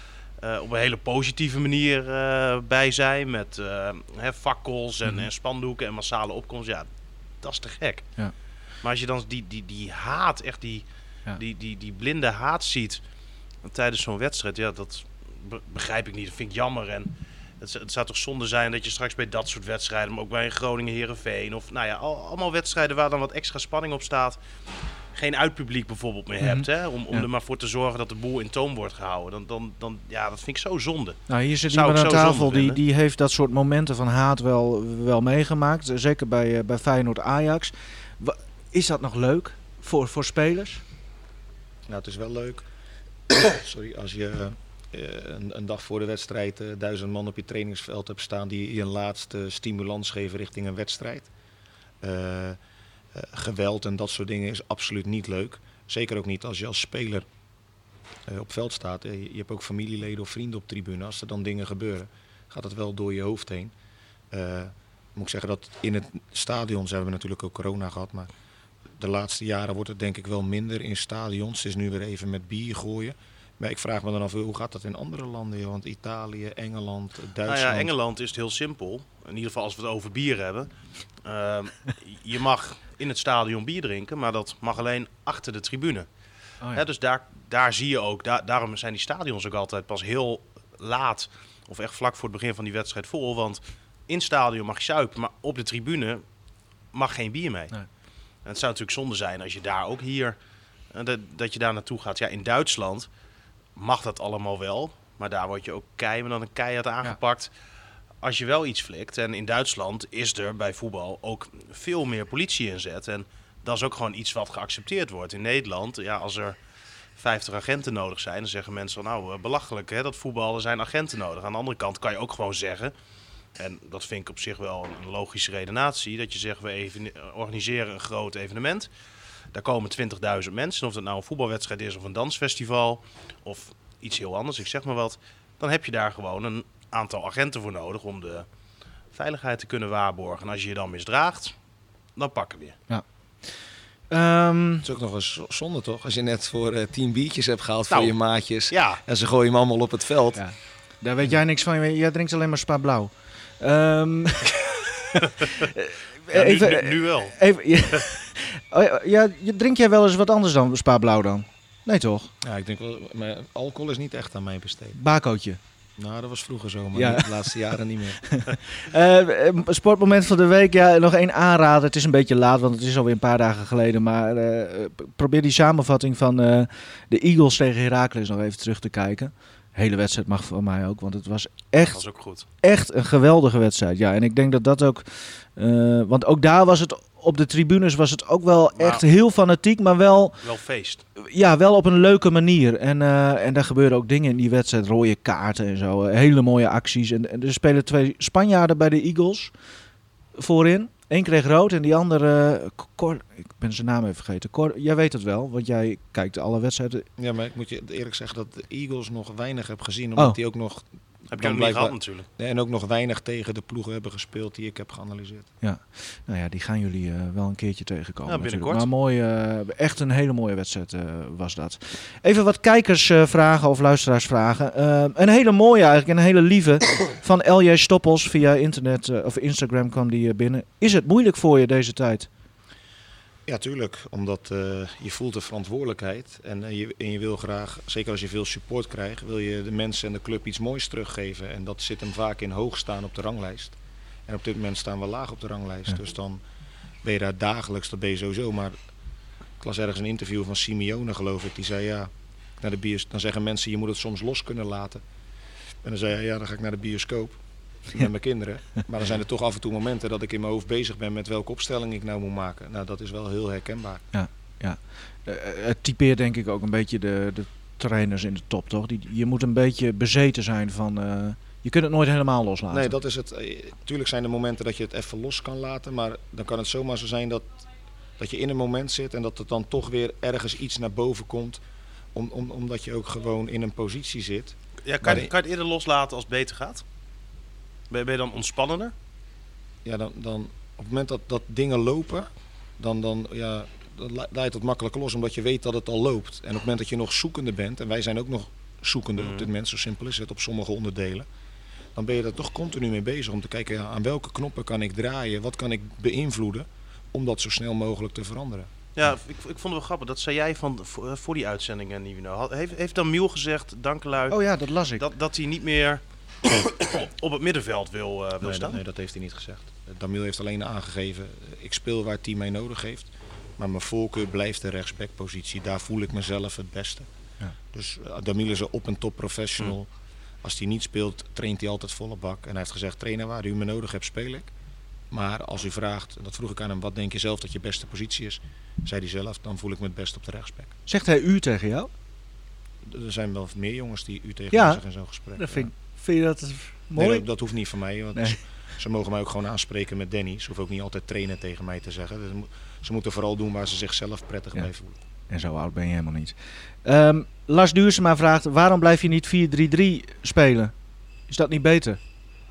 uh, op een hele positieve manier uh, bij zijn... met uh, hè, fakkels en, mm-hmm. en spandoeken en massale opkomst, ja, dat is te gek. Ja. Maar als je dan die, die, die haat, echt die, ja. die, die, die blinde haat ziet tijdens zo'n wedstrijd... ja, dat begrijp ik niet, dat vind ik jammer en... Het, het zou toch zonde zijn dat je straks bij dat soort wedstrijden... maar ook bij Groningen-Heerenveen... of nou ja, al, allemaal wedstrijden waar dan wat extra spanning op staat... geen uitpubliek bijvoorbeeld meer mm-hmm. hebt... Hè, om, om ja. er maar voor te zorgen dat de boel in toom wordt gehouden. Dan, dan, dan, ja, dat vind ik zo zonde. Nou, hier zit iemand aan tafel die, die heeft dat soort momenten van haat wel, wel meegemaakt. Zeker bij, uh, bij Feyenoord-Ajax. Wa- is dat nog leuk voor, voor spelers? Nou, het is wel leuk. Sorry, als je... Uh, Uh, een, een dag voor de wedstrijd uh, duizend man op je trainingsveld hebt staan die je een laatste stimulans geven richting een wedstrijd. Uh, uh, geweld en dat soort dingen is absoluut niet leuk. Zeker ook niet als je als speler uh, op veld staat. Uh, je, je hebt ook familieleden of vrienden op tribune. Als er dan dingen gebeuren, gaat het wel door je hoofd heen. Uh, moet ik zeggen dat in het stadion, ze hebben natuurlijk ook corona gehad, maar de laatste jaren wordt het denk ik wel minder in stadions. Het is nu weer even met bier gooien. Maar ik vraag me dan af, hoe gaat dat in andere landen? Joh? Want Italië, Engeland, Duitsland... Nou ja, Engeland is het heel simpel. In ieder geval als we het over bier hebben. Uh, je mag in het stadion bier drinken, maar dat mag alleen achter de tribune. Oh ja. Hè, dus daar, daar zie je ook, daar, daarom zijn die stadions ook altijd pas heel laat... of echt vlak voor het begin van die wedstrijd vol. Want in het stadion mag je zuipen, maar op de tribune mag geen bier mee. Nee. En het zou natuurlijk zonde zijn als je daar ook hier... Uh, dat, dat je daar naartoe gaat. Ja, in Duitsland... mag dat allemaal wel, maar daar word je ook keihard dan een keihard aangepakt ja. als je wel iets flikt. En in Duitsland is er bij voetbal ook veel meer politie inzet. En dat is ook gewoon iets wat geaccepteerd wordt. In Nederland, ja, als er vijftig agenten nodig zijn, dan zeggen mensen van nou, belachelijk hè, dat voetbal, er zijn agenten nodig. Aan de andere kant kan je ook gewoon zeggen, en dat vind ik op zich wel een logische redenatie, dat je zegt we even organiseren een groot evenement. Daar komen twintigduizend mensen, of dat nou een voetbalwedstrijd is of een dansfestival of iets heel anders, ik zeg maar wat. Dan heb je daar gewoon een aantal agenten voor nodig om de veiligheid te kunnen waarborgen. En als je je dan misdraagt, dan pakken we je. Ja. Um, het is ook nog eens zonde toch? Als je net voor uh, tien biertjes hebt gehaald nou, voor je maatjes ja. en ze gooien hem allemaal op het veld. Ja. Daar weet jij niks van, jij drinkt alleen maar Spa Blauw. Um, ja, even, nu, nu wel. Even, ja. Oh, ja, drink jij wel eens wat anders dan Spa Blauw dan? Nee toch? Ja, ik denk wel, maar alcohol is niet echt aan mij besteed. Bakootje. Nou, dat was vroeger zo, maar ja. niet, de laatste jaren niet meer. uh, sportmoment van de week, ja, nog één aanrader. Het is een beetje laat, want het is alweer een paar dagen geleden. Maar uh, probeer die samenvatting van uh, de Eagles tegen Heracles nog even terug te kijken. De hele wedstrijd mag van mij ook, want het was echt, dat was ook goed. Echt een geweldige wedstrijd. Ja, en ik denk dat dat ook... Uh, want ook daar was het... Op de tribunes was het ook wel nou, echt heel fanatiek, maar wel... Wel feest. Ja, wel op een leuke manier. En, uh, en daar gebeuren ook dingen in die wedstrijd. Rode kaarten en zo. Uh, hele mooie acties. En, en er spelen twee Spanjaarden bij de Eagles voorin. Eén kreeg rood en die andere... Uh, Cor, ik ben zijn naam even vergeten. Cor, jij weet het wel, want jij kijkt alle wedstrijden. Ja, maar ik moet je eerlijk zeggen dat de Eagles nog weinig heb gezien. Omdat oh. die ook nog... Heb je hem niet gehad natuurlijk. Nee, en ook nog weinig tegen de ploegen hebben gespeeld die ik heb geanalyseerd. Ja, nou ja, die gaan jullie uh, wel een keertje tegenkomen. Ja, binnenkort. Maar mooi, uh, echt een hele mooie wedstrijd uh, was dat. Even wat kijkersvragen uh, of luisteraarsvragen. Uh, een hele mooie eigenlijk, een hele lieve van L J Stoppels via internet uh, of Instagram kwam die uh, binnen. Is het moeilijk voor je deze tijd? Ja, tuurlijk. Omdat uh, je voelt de verantwoordelijkheid. En, uh, je, en je wil graag, zeker als je veel support krijgt, wil je de mensen en de club iets moois teruggeven. En dat zit hem vaak in hoog staan op de ranglijst. En op dit moment staan we laag op de ranglijst. Ja. Dus dan ben je daar dagelijks, dat ben je sowieso. Maar ik las ergens een interview van Simeone, geloof ik. Die zei, ja, naar de bios, dan zeggen mensen, je moet het soms los kunnen laten. En dan zei hij, ja, dan ga ik naar de bioscoop. Met mijn kinderen. Maar dan zijn er toch af en toe momenten dat ik in mijn hoofd bezig ben met welke opstelling ik nou moet maken. Nou, dat is wel heel herkenbaar. Ja, ja. Uh, het typeert denk ik ook een beetje de, de trainers in de top, toch? Die, je moet een beetje bezeten zijn van... Uh, je kunt het nooit helemaal loslaten. Nee, dat is het. Uh, tuurlijk zijn er momenten dat je het even los kan laten. Maar dan kan het zomaar zo zijn dat, dat je in een moment zit en dat er dan toch weer ergens iets naar boven komt. Om, om, omdat je ook gewoon in een positie zit. Ja, kan, je, kan je het eerder loslaten als het beter gaat? Ben je dan ontspannender? Ja, dan, dan op het moment dat, dat dingen lopen, dan, dan, ja, dan laat je het makkelijker los, omdat je weet dat het al loopt. En op het moment dat je nog zoekende bent, en wij zijn ook nog zoekende mm. op dit moment, zo simpel is het op sommige onderdelen, dan ben je er toch continu mee bezig om te kijken, ja, aan welke knoppen kan ik draaien, wat kan ik beïnvloeden om dat zo snel mogelijk te veranderen. Ja, ik, ik vond het wel grappig. Dat zei jij van, voor, voor die uitzendingen, Nivino. Heeft, heeft dan Miel gezegd, dankelui, oh ja, dat las ik. Dat, dat hij niet meer op het middenveld wil, uh, wil nee, staan? Dat, nee, dat heeft hij niet gezegd. Damiel heeft alleen aangegeven, ik speel waar het team mij nodig heeft. Maar mijn voorkeur blijft de rechtsbackpositie. Daar voel ik mezelf het beste. Ja. Dus uh, Damiel is een op- en top professional. Mm. Als hij niet speelt, traint hij altijd volle bak. En hij heeft gezegd, trainer, waar u me nodig hebt, speel ik. Maar als u vraagt, en dat vroeg ik aan hem, wat denk je zelf dat je beste positie is? Zei hij zelf, dan voel ik me het best op de rechtsback. Zegt hij u tegen jou? Er zijn wel meer jongens die u tegen ja, mij zeggen in zo'n gesprek. Dat vind, ja. vind je dat mooi? Nee, dat, dat hoeft niet van mij. Want nee. ze, ze mogen mij ook gewoon aanspreken met Danny. Ze hoeven ook niet altijd trainen tegen mij te zeggen. Dus ze moeten vooral doen waar ze zichzelf prettig ja. bij voelen. En zo oud ben je helemaal niet. Um, Lars Duursema vraagt, waarom blijf je niet vier drie drie spelen? Is dat niet beter?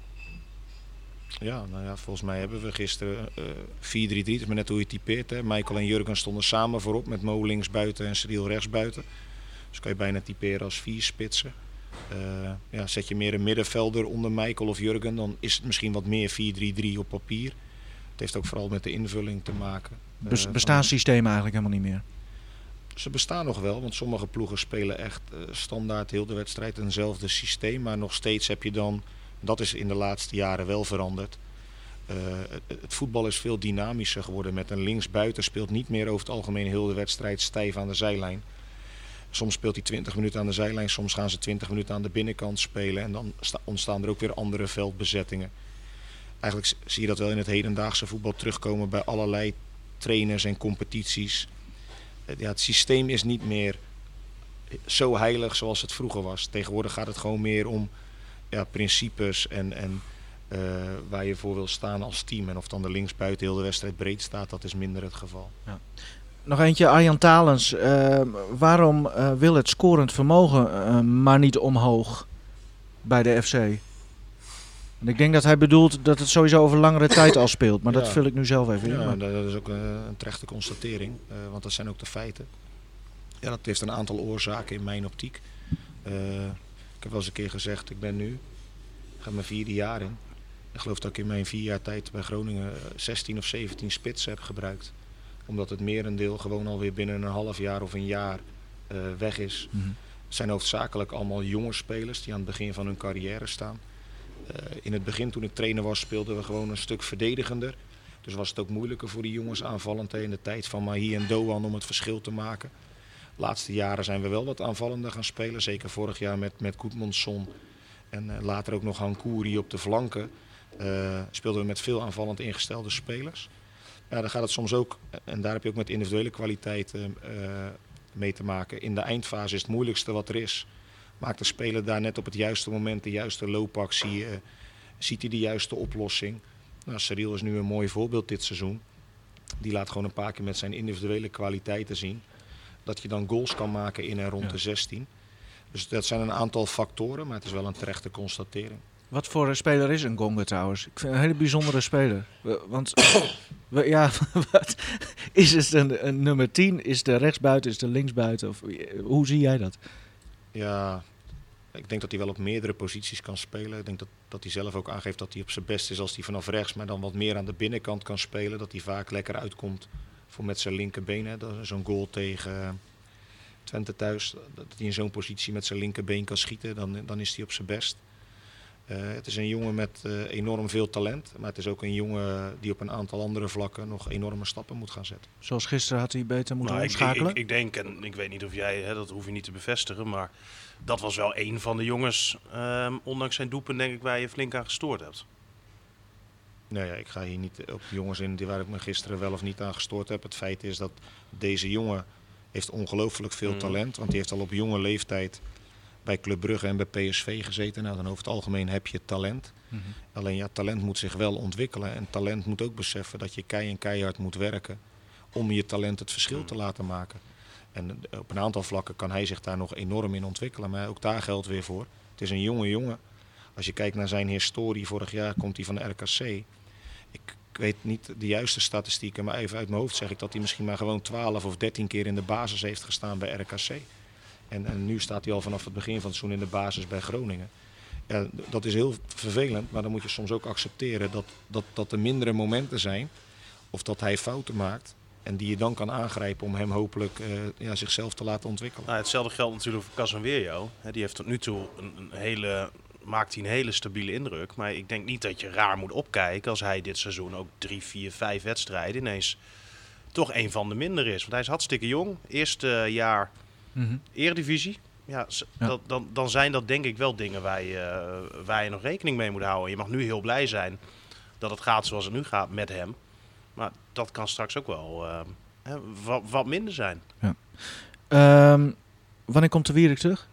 Ja, nou ja, volgens mij hebben we gisteren uh, vier drie drie. Het is maar net hoe je typeert. Hè. Michael en Jurgen stonden samen voorop met Mo links buiten en Cyril rechts buiten. Dus kan je bijna typeren als vier spitsen. Uh, ja, zet je meer een middenvelder onder Michael of Jurgen, dan is het misschien wat meer vier drie drie op papier. Het heeft ook vooral met de invulling te maken. Bes- uh, bestaan systemen eigenlijk helemaal niet meer? Ze bestaan nog wel, want sommige ploegen spelen echt uh, standaard heel de wedstrijd eenzelfde systeem. Maar nog steeds heb je dan, dat is in de laatste jaren wel veranderd. Uh, het, het voetbal is veel dynamischer geworden. Met een linksbuiten speelt niet meer over het algemeen heel de wedstrijd stijf aan de zijlijn. Soms speelt hij twintig minuten aan de zijlijn, soms gaan ze twintig minuten aan de binnenkant spelen. En dan sta- ontstaan er ook weer andere veldbezettingen. Eigenlijk zie je dat wel in het hedendaagse voetbal terugkomen bij allerlei trainers en competities. Ja, het systeem is niet meer zo heilig zoals het vroeger was. Tegenwoordig gaat het gewoon meer om ja, principes en, en uh, waar je voor wil staan als team. En of dan de linksbuiten heel de wedstrijd breed staat, dat is minder het geval. Ja. Nog eentje, Arjan Talens. Uh, waarom uh, wil het scorend vermogen uh, maar niet omhoog bij de F C? En ik denk dat hij bedoelt dat het sowieso over langere tijd al speelt. Maar ja. Dat vul ik nu zelf even in. Ja, dat is ook een, een terechte constatering. Uh, want dat zijn ook de feiten. Ja, dat heeft een aantal oorzaken in mijn optiek. Uh, ik heb wel eens een keer gezegd, ik ben nu, ik ga mijn vierde jaar in. Ik geloof dat ik in mijn vier jaar tijd bij Groningen zestien of zeventien spitsen heb gebruikt. Omdat het merendeel gewoon alweer binnen een half jaar of een jaar uh, weg is. Mm-hmm. Het zijn hoofdzakelijk allemaal jonge spelers die aan het begin van hun carrière staan. Uh, in het begin toen ik trainer was speelden we gewoon een stuk verdedigender. Dus was het ook moeilijker voor die jongens aanvallend in de tijd van Mahi en Doan om het verschil te maken. De laatste jaren zijn we wel wat aanvallender gaan spelen. Zeker vorig jaar met, met Goedmundsson en uh, later ook nog Hankouri op de flanken. Uh, speelden we met veel aanvallend ingestelde spelers. Ja, dan gaat het soms ook, en daar heb je ook met individuele kwaliteiten uh, mee te maken. In de eindfase is het moeilijkste wat er is. Maakt de speler daar net op het juiste moment de juiste loopactie, uh, ziet hij de juiste oplossing. Nou, Cyril is nu een mooi voorbeeld dit seizoen. Die laat gewoon een paar keer met zijn individuele kwaliteiten zien. Dat je dan goals kan maken in en rond ja. de zestien. Dus dat zijn een aantal factoren, maar het is wel een terechte constatering. Wat voor een speler is een Gonga trouwens? Ik vind het een hele bijzondere speler. Want we, ja, wat, is het een, een nummer tien? Is de rechtsbuiten? Is de linksbuiten? Of, hoe zie jij dat? Ja, ik denk dat hij wel op meerdere posities kan spelen. Ik denk dat, dat hij zelf ook aangeeft dat hij op zijn best is als hij vanaf rechts, maar dan wat meer aan de binnenkant kan spelen. Dat hij vaak lekker uitkomt voor met zijn linkerbeen. Hè, dat is zo'n goal tegen Twente thuis. Dat hij in zo'n positie met zijn linkerbeen kan schieten, dan, dan is hij op zijn best. Uh, het is een jongen met uh, enorm veel talent. Maar het is ook een jongen die op een aantal andere vlakken nog enorme stappen moet gaan zetten. Zoals gisteren had hij beter moeten nou, omschakelen? Ik, ik, ik denk, en ik weet niet of jij, hè, dat hoef je niet te bevestigen, maar dat was wel een van de jongens, um, ondanks zijn doelpunt, denk ik, waar je flink aan gestoord hebt. Nou ja, ik ga hier niet op jongens in die waar ik me gisteren wel of niet aan gestoord heb. Het feit is dat deze jongen heeft ongelooflijk veel mm. talent. Want die heeft al op jonge leeftijd bij Club Brugge en bij P S V gezeten. Nou, dan over het algemeen heb je talent. Mm-hmm. Alleen ja, talent moet zich wel ontwikkelen. En talent moet ook beseffen dat je kei en keihard moet werken om je talent het verschil mm. te laten maken. En op een aantal vlakken kan hij zich daar nog enorm in ontwikkelen. Maar ook daar geldt weer voor. Het is een jonge jongen. Als je kijkt naar zijn historie, vorig jaar komt hij van de R K C. Ik weet niet de juiste statistieken, maar even uit mijn hoofd zeg ik dat hij misschien maar gewoon twaalf of dertien keer in de basis heeft gestaan bij R K C. En, en nu staat hij al vanaf het begin van het seizoen in de basis bij Groningen. Ja, dat is heel vervelend, maar dan moet je soms ook accepteren dat, dat, dat er mindere momenten zijn. Of dat hij fouten maakt. En die je dan kan aangrijpen om hem hopelijk uh, ja, zichzelf te laten ontwikkelen. Nou, hetzelfde geldt natuurlijk voor Casemiro. Die heeft tot nu toe een, een hele, maakt hij een hele stabiele indruk. Maar ik denk niet dat je raar moet opkijken als hij dit seizoen ook drie, vier, vijf wedstrijden ineens toch een van de minder is. Want hij is hartstikke jong. Eerste jaar mm-hmm. Eredivisie. Ja, ja. Dat, dan, dan zijn dat denk ik wel dingen waar je, uh, waar je nog rekening mee moet houden. Je mag nu heel blij zijn dat het gaat zoals het nu gaat met hem. Maar dat kan straks ook wel uh, hè, wat, wat minder zijn. Ja. Um, wanneer komt de Wierik terug?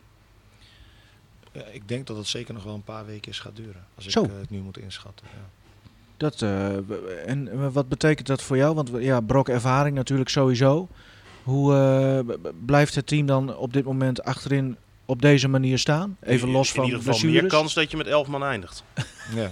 Ja, ik denk dat het zeker nog wel een paar weekjes gaat duren. Als Zo. ik uh, het nu moet inschatten. Ja. Dat, uh, en wat betekent dat voor jou? Want ja, brok ervaring natuurlijk sowieso. Hoe uh, blijft het team dan op dit moment achterin op deze manier staan? Even los van in ieder geval blessures. Meer kans dat je met elf man eindigt. Ja.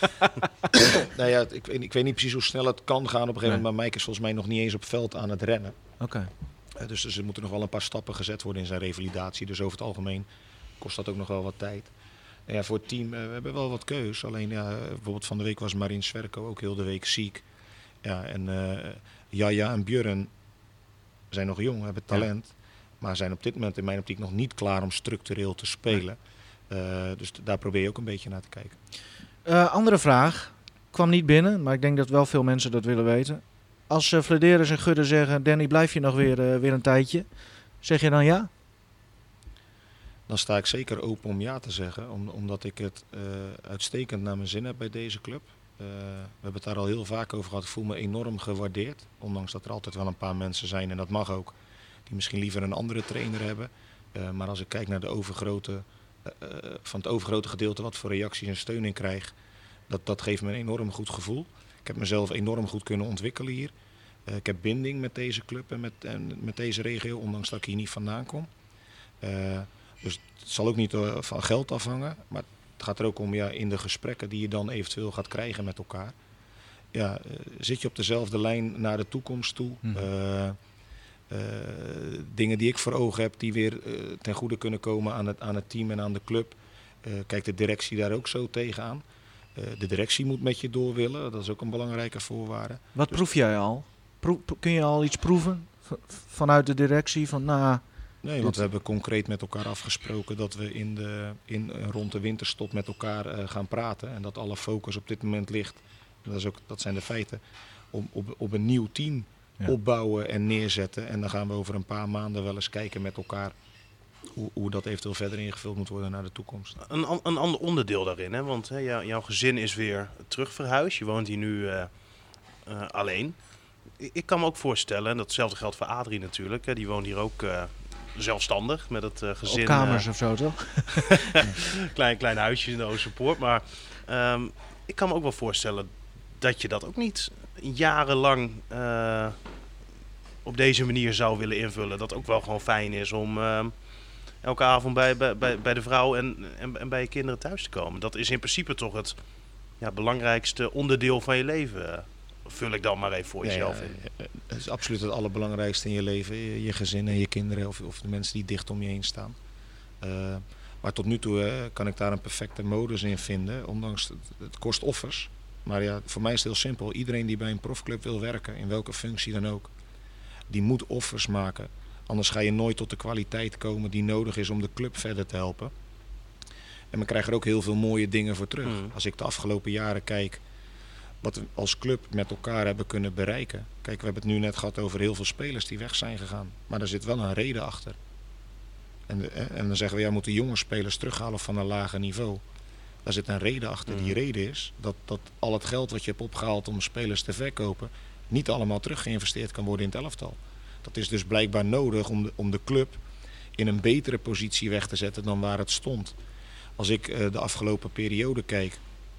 nou ja, ik, ik weet niet precies hoe snel het kan gaan op een gegeven moment. Nee. Maar Mike is volgens mij nog niet eens op veld aan het rennen. Oké. Okay. Uh, dus, dus er moeten nog wel een paar stappen gezet worden in zijn revalidatie. Dus over het algemeen kost dat ook nog wel wat tijd. En ja, voor het team, uh, we hebben wel wat keus. Alleen ja, bijvoorbeeld van de week was Marin Sverko ook heel de week ziek. Ja, en uh, Jaja en Björn zijn nog jong, hebben talent. Ja. Maar zijn op dit moment in mijn optiek nog niet klaar om structureel te spelen. Uh, dus t- daar probeer je ook een beetje naar te kijken. Uh, andere vraag. Kwam niet binnen, maar ik denk dat wel veel mensen dat willen weten. Als uh, Flederis en Gudde zeggen, Danny, blijf je nog weer, uh, weer een tijdje? Zeg je dan ja? Dan sta ik zeker open om ja te zeggen. Om, omdat ik het uh, uitstekend naar mijn zin heb bij deze club. Uh, we hebben het daar al heel vaak over gehad. Ik voel me enorm gewaardeerd. Ondanks dat er altijd wel een paar mensen zijn, en dat mag ook, die misschien liever een andere trainer hebben. Uh, maar als ik kijk naar de overgrote, uh, uh, van het overgrote gedeelte wat voor reacties en steun ik krijg, dat, dat geeft me een enorm goed gevoel. Ik heb mezelf enorm goed kunnen ontwikkelen hier. Uh, ik heb binding met deze club en met, en met deze regio, ondanks dat ik hier niet vandaan kom. Uh, dus het zal ook niet uh, van geld afhangen, maar het gaat er ook om ja, in de gesprekken die je dan eventueel gaat krijgen met elkaar. Ja, uh, zit je op dezelfde lijn naar de toekomst toe? Mm-hmm. Uh, Uh, dingen die ik voor ogen heb die weer uh, ten goede kunnen komen aan het, aan het team en aan de club. Uh, kijkt de directie daar ook zo tegenaan. Uh, de directie moet met je door willen, dat is ook een belangrijke voorwaarde. Wat dus proef jij al? Proef, kun je al iets proeven v- vanuit de directie? Van, nah, nee, want dit... we hebben concreet met elkaar afgesproken dat we in de, in, uh, rond de winterstop met elkaar uh, gaan praten. En dat alle focus op dit moment ligt, dat, is ook, dat zijn de feiten, om, op, op een nieuw team ja. opbouwen en neerzetten. En dan gaan we over een paar maanden wel eens kijken met elkaar hoe, hoe dat eventueel verder ingevuld moet worden naar de toekomst. Een, een ander onderdeel daarin, hè? Want hè, jou, jouw gezin is weer terug verhuisd. Je woont hier nu uh, uh, alleen. Ik, ik kan me ook voorstellen, en datzelfde geldt voor Adrie natuurlijk. Hè, die woont hier ook uh, zelfstandig met het uh, gezin. Op kamers uh, of zo, toch? klein, klein huisje in de Oosterpoort. Maar um, ik kan me ook wel voorstellen dat je dat ook niet jarenlang uh, op deze manier zou willen invullen. Dat ook wel gewoon fijn is om uh, elke avond bij, bij, bij de vrouw en, en, en bij je kinderen thuis te komen. Dat is in principe toch het ja, belangrijkste onderdeel van je leven. Vul ik dan maar even voor jezelf ja, in. Ja, het is absoluut het allerbelangrijkste in je leven. Je, je gezin en je kinderen of, of de mensen die dicht om je heen staan. Uh, maar tot nu toe uh, kan ik daar een perfecte modus in vinden. Ondanks het, het kost offers. Maar ja, voor mij is het heel simpel. Iedereen die bij een profclub wil werken, in welke functie dan ook, die moet offers maken. Anders ga je nooit tot de kwaliteit komen die nodig is om de club verder te helpen. En we krijgen er ook heel veel mooie dingen voor terug. Mm. Als ik de afgelopen jaren kijk wat we als club met elkaar hebben kunnen bereiken. Kijk, we hebben het nu net gehad over heel veel spelers die weg zijn gegaan. Maar er zit wel een reden achter. En, de, en dan zeggen we, ja, we moeten jonge spelers terughalen van een lager niveau. Daar zit een reden achter. Mm. Die reden is dat, dat al het geld wat je hebt opgehaald om spelers te verkopen niet allemaal teruggeïnvesteerd kan worden in het elftal. Dat is dus blijkbaar nodig om de, om de club in een betere positie weg te zetten dan waar het stond. Als ik uh, de afgelopen periode kijk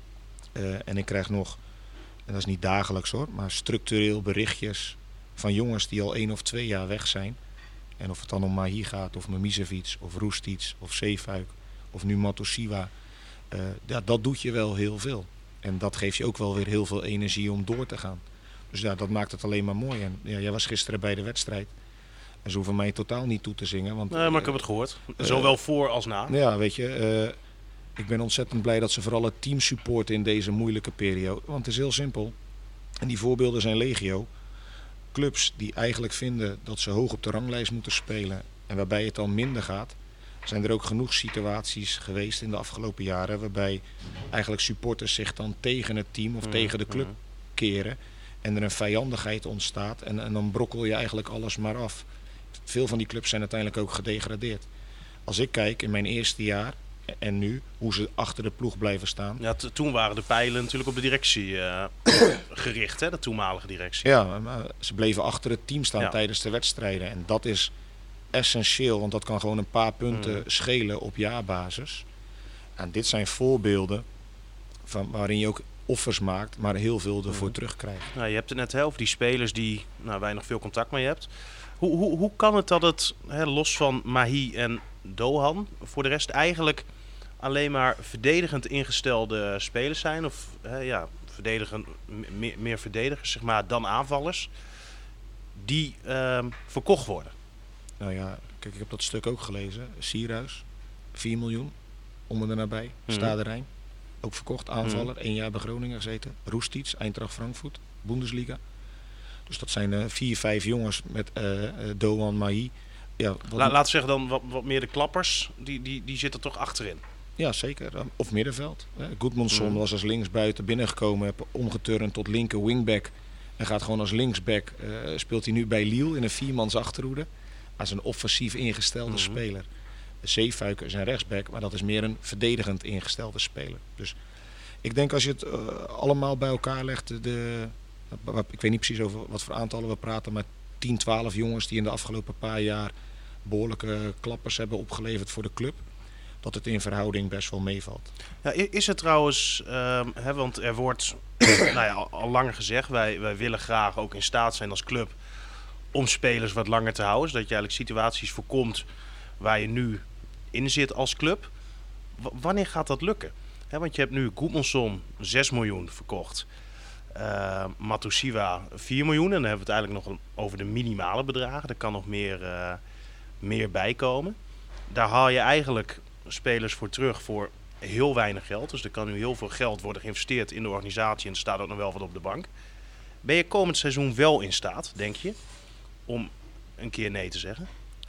uh, en ik krijg nog, en dat is niet dagelijks hoor, maar structureel berichtjes van jongens die al één of twee jaar weg zijn. En of het dan om Mahi gaat, of Mimicevic, of Roestic, of Zeefuik, of nu Matosiwa. Uh, ja, dat doet je wel heel veel. En dat geeft je ook wel weer heel veel energie om door te gaan. Dus ja, dat maakt het alleen maar mooi. En ja, jij was gisteren bij de wedstrijd. En ze hoeven mij totaal niet toe te zingen. Want, nee, maar ik heb het gehoord. Zowel uh, voor als na. Ja, weet je. Uh, ik ben ontzettend blij dat ze vooral het team supporten in deze moeilijke periode. Want het is heel simpel. En die voorbeelden zijn legio. Clubs die eigenlijk vinden dat ze hoog op de ranglijst moeten spelen. En waarbij het dan minder gaat. Zijn er ook genoeg situaties geweest in de afgelopen jaren. Waarbij eigenlijk supporters zich dan tegen het team of mm, tegen de club mm. keren. En er een vijandigheid ontstaat en, en dan brokkel je eigenlijk alles maar af. Veel van die clubs zijn uiteindelijk ook gedegradeerd. Als ik kijk in mijn eerste jaar en nu, hoe ze achter de ploeg blijven staan. Ja, t- toen waren de pijlen natuurlijk op de directie uh, gericht, hè, de toenmalige directie. Ja, maar ze bleven achter het team staan ja. tijdens de wedstrijden. En dat is essentieel, want dat kan gewoon een paar punten mm. schelen op jaarbasis. En dit zijn voorbeelden van, waarin je ook offers maakt, maar heel veel ervoor mm. terugkrijgt. Nou, je hebt het net hè, over die spelers die nou, weinig veel contact mee hebt. Hoe, hoe, hoe kan het dat het, hè, los van Mahi en Dohan, voor de rest eigenlijk alleen maar verdedigend ingestelde spelers zijn? Of hè, ja, verdedigen, meer, meer verdedigers zeg maar, dan aanvallers, die uh, verkocht worden? Nou ja, kijk, ik heb dat stuk ook gelezen. Sierhuis, vier miljoen, om en nabij. Mm. Stade Rijn. Ook verkocht, aanvaller, mm. één jaar bij Groningen gezeten. Roestic, Eintracht Frankfurt, Bundesliga. Dus dat zijn uh, vier, vijf jongens met uh, uh, Dohan, Mahi. Ja, La, laten we zeggen dan wat, wat meer de klappers, die, die, die zitten toch achterin? Ja, zeker. Of middenveld. Uh, Goedmanson mm. was als linksbuiten binnengekomen, heb omgeturnd tot linker wingback. En gaat gewoon als linksback, uh, speelt hij nu bij Lille in een viermans achterhoede. Als een offensief ingestelde mm. speler. Zeefuik is een rechtsback, maar dat is meer een verdedigend ingestelde speler. Dus ik denk als je het uh, allemaal bij elkaar legt, de, de, ik weet niet precies over wat voor aantallen we praten, maar tien, twaalf jongens die in de afgelopen paar jaar behoorlijke klappers hebben opgeleverd voor de club, dat het in verhouding best wel meevalt. Ja, is het trouwens, uh, hè, want er wordt nou ja, al, al langer gezegd, wij, wij willen graag ook in staat zijn als club om spelers wat langer te houden, zodat je eigenlijk situaties voorkomt waar je nu in zit als club. W- wanneer gaat dat lukken? He, want je hebt nu Goedmanson zes miljoen verkocht. Uh, Matosiwa vier miljoen. En dan hebben we het eigenlijk nog over de minimale bedragen. Er kan nog meer, uh, meer bij komen. Daar haal je eigenlijk spelers voor terug voor heel weinig geld. Dus er kan nu heel veel geld worden geïnvesteerd in de organisatie. En er staat ook nog wel wat op de bank. Ben je komend seizoen wel in staat, denk je, om een keer nee te zeggen?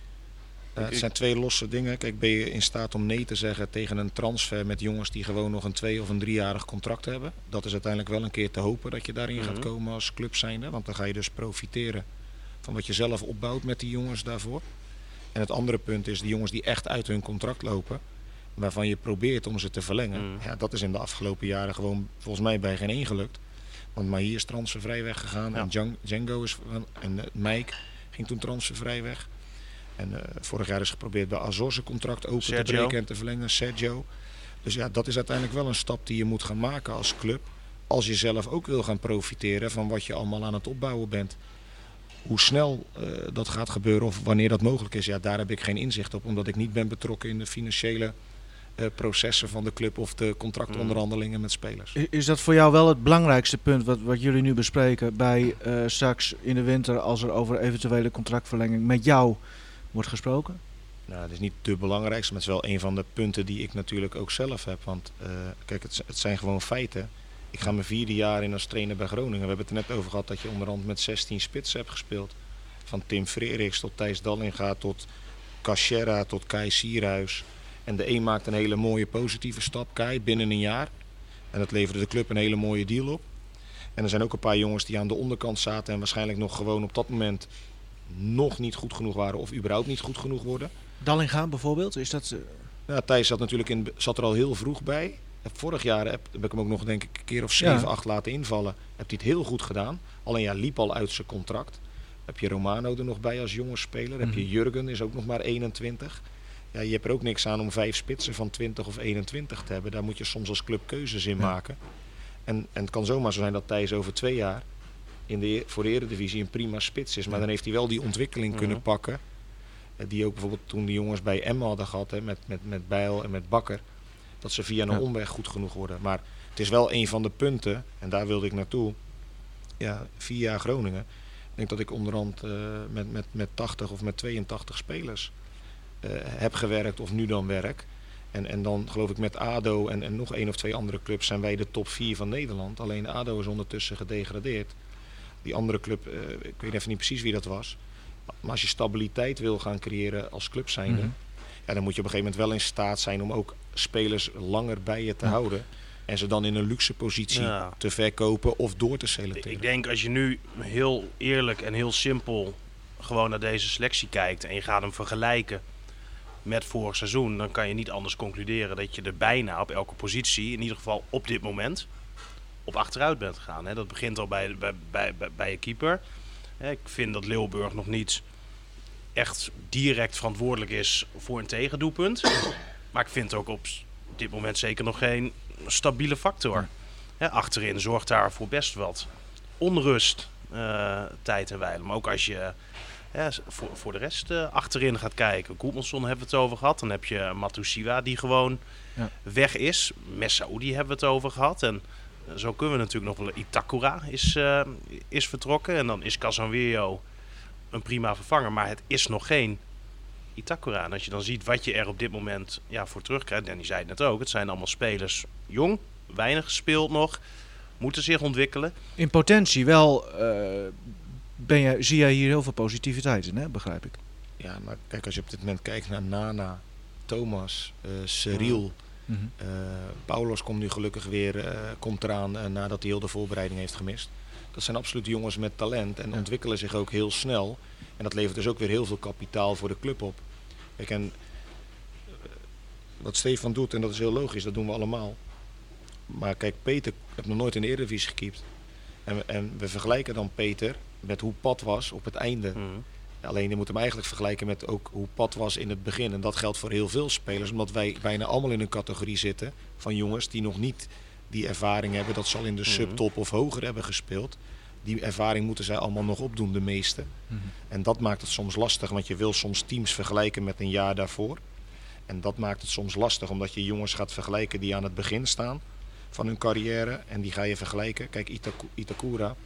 Uh, het zijn twee losse dingen. Kijk, ben je in staat om nee te zeggen tegen een transfer met jongens die gewoon nog een twee- of een driejarig contract hebben? Dat is uiteindelijk wel een keer te hopen dat je daarin mm-hmm. gaat komen als club zijnde. Want dan ga je dus profiteren van wat je zelf opbouwt met die jongens daarvoor. En het andere punt is die jongens die echt uit hun contract lopen, waarvan je probeert om ze te verlengen. Mm. Ja, dat is in de afgelopen jaren gewoon volgens mij bij geen één gelukt. Want maar hier is transfervrij weggegaan ja. en Django is en uh, Mike ging toen transfervrij weg. En uh, vorig jaar is geprobeerd bij Azor zijn contract open Sergio. te breken en te verlengen. Sergio. Dus ja, dat is uiteindelijk wel een stap die je moet gaan maken als club. Als je zelf ook wil gaan profiteren van wat je allemaal aan het opbouwen bent. Hoe snel uh, dat gaat gebeuren of wanneer dat mogelijk is, ja, daar heb ik geen inzicht op. Omdat ik niet ben betrokken in de financiële uh, processen van de club of de contractonderhandelingen met spelers. Is dat voor jou wel het belangrijkste punt wat, wat jullie nu bespreken bij uh, straks in de winter als er over eventuele contractverlenging met jou wordt gesproken? Nou, het is niet de belangrijkste, maar het is wel een van de punten die ik natuurlijk ook zelf heb. Want uh, kijk, het, het zijn gewoon feiten. Ik ga mijn vierde jaar in als trainer bij Groningen. We hebben het er net over gehad dat je onderhand met zestien spitsen hebt gespeeld. Van Tim Frerichs tot Thijs Dallinga tot Caschera tot Kai Sierhuis. En de een maakt een hele mooie positieve stap, Kai, binnen een jaar. En dat leverde de club een hele mooie deal op. En er zijn ook een paar jongens die aan de onderkant zaten en waarschijnlijk nog gewoon op dat moment nog niet goed genoeg waren of überhaupt niet goed genoeg worden. Dallinga bijvoorbeeld, is dat... Uh... Ja, Thijs zat natuurlijk in, zat er al heel vroeg bij. Vorig jaar heb, heb ik hem ook nog denk ik een keer of zeven, ja. acht laten invallen. Heb hij het heel goed gedaan. Alleen ja, liep al uit zijn contract. Heb je Romano er nog bij als jonge speler. Mm-hmm. Heb je Jurgen, is ook nog maar eenentwintig. Ja, je hebt er ook niks aan om vijf spitsen van twintig of eenentwintig te hebben. Daar moet je soms als club keuzes in ja. maken. En, en het kan zomaar zo zijn dat Thijs over twee jaar in de, voor de Eredivisie een prima spits is. Maar ja. dan heeft hij wel die ontwikkeling mm-hmm. kunnen pakken. Die ook bijvoorbeeld toen de jongens bij Emma hadden gehad, hè, met, met, met Bijl en met Bakker. Dat ze via een ja. omweg goed genoeg worden. Maar het is wel een van de punten, en daar wilde ik naartoe. Ja, vier jaar Groningen. Ik denk dat ik onderhand uh, met, met, met tachtig of met tweeëntachtig spelers uh, heb gewerkt of nu dan werk. En, en dan geloof ik met ADO en, en nog één of twee andere clubs zijn wij de top vier van Nederland. Alleen ADO is ondertussen gedegradeerd. Die andere club, uh, ik weet even niet precies wie dat was. Maar als je stabiliteit wil gaan creëren als club zijnde, mm-hmm. ja, dan moet je op een gegeven moment wel in staat zijn om ook spelers langer bij je te ja. houden. En ze dan in een luxe positie ja. te verkopen of door te selecteren. Ik denk als je nu heel eerlijk en heel simpel gewoon naar deze selectie kijkt en je gaat hem vergelijken met vorig seizoen, dan kan je niet anders concluderen dat je er bijna op elke positie, in ieder geval op dit moment, op achteruit bent gegaan. Hè. Dat begint al bij, bij, bij, bij je keeper. Ik vind dat Leeuwburg nog niet echt direct verantwoordelijk is voor een tegendoelpunt. Maar ik vind ook op dit moment zeker nog geen stabiele factor. Ja, achterin zorgt daar voor best wat onrust, uh, tijd en wijle. Maar ook als je ja, voor, voor de rest uh, achterin gaat kijken. Goedmanson hebben we het over gehad. Dan heb je Matusiwa die gewoon ja. weg is. Messaoudi hebben we het over gehad. En zo kunnen we natuurlijk nog wel... Itakura is, uh, is vertrokken. En dan is Casanweo een prima vervanger. Maar het is nog geen Itakura. En als je dan ziet wat je er op dit moment ja, voor terugkrijgt. En die zei het net ook. Het zijn allemaal spelers jong. Weinig gespeeld nog. Moeten zich ontwikkelen. In potentie wel uh, ben je, zie jij hier heel veel positiviteit in, hè? Begrijp ik. Ja, maar kijk, als je op dit moment kijkt naar Nana, Thomas, uh, Cyril... Mm-hmm. Uh, Paulos komt nu gelukkig weer uh, komt eraan uh, nadat hij heel de voorbereiding heeft gemist. Dat zijn absoluut jongens met talent en ja. ontwikkelen zich ook heel snel. En dat levert dus ook weer heel veel kapitaal voor de club op. Kijk, en uh, wat Stefan doet, en dat is heel logisch, dat doen we allemaal. Maar kijk, Peter heeft nog nooit in de Eredivisie gekiept. En, en we vergelijken dan Peter met hoe Pat was op het einde. Mm-hmm. Alleen je moet hem eigenlijk vergelijken met ook hoe Pat was in het begin. En dat geldt voor heel veel spelers. Omdat wij bijna allemaal in een categorie zitten van jongens die nog niet die ervaring hebben. Dat ze al in de subtop of hoger hebben gespeeld. Die ervaring moeten zij allemaal nog opdoen, de meeste. Mm-hmm. En dat maakt het soms lastig. Want je wil soms teams vergelijken met een jaar daarvoor. En dat maakt het soms lastig. Omdat je jongens gaat vergelijken die aan het begin staan van hun carrière. En die ga je vergelijken. Kijk, Itaku- Itakura...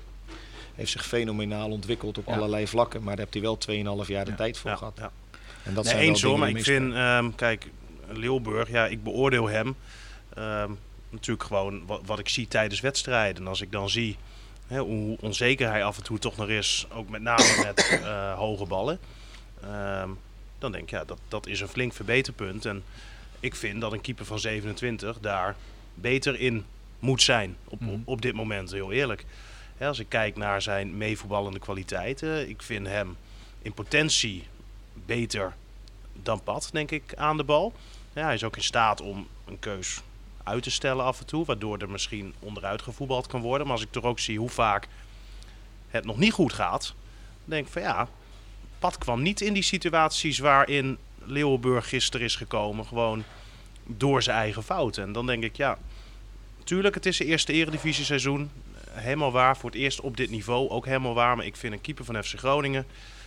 heeft zich fenomenaal ontwikkeld op ja. allerlei vlakken. Maar daar heeft hij wel tweeënhalf jaar de ja. tijd voor ja. gehad. Ja. En dat nee, zijn eens hoor, maar ik vind... Um, kijk, Leeuwburg, ja, ik beoordeel hem... Um, natuurlijk gewoon wat, wat ik zie tijdens wedstrijden. En als ik dan zie hè, hoe onzeker hij af en toe toch nog is... ook met name met uh, hoge ballen... Um, dan denk ik, ja, dat, dat is een flink verbeterpunt. En ik vind dat een keeper van zevenentwintig daar beter in moet zijn. Op, mm. op, op dit moment, heel eerlijk. Ja, als ik kijk naar zijn meevoetballende kwaliteiten, ik vind hem in potentie beter dan Pat, denk ik, aan de bal. Ja, hij is ook in staat om een keus uit te stellen af en toe, waardoor er misschien onderuit gevoetbald kan worden. Maar als ik toch ook zie hoe vaak het nog niet goed gaat, dan denk ik van ja, Pat kwam niet in die situaties waarin Leeuwenburg gisteren is gekomen, gewoon door zijn eigen fouten. En dan denk ik ja, tuurlijk, het is zijn eerste Eredivisie seizoen. Helemaal waar, voor het eerst op dit niveau ook helemaal waar. Maar ik vind een keeper van F C Groningen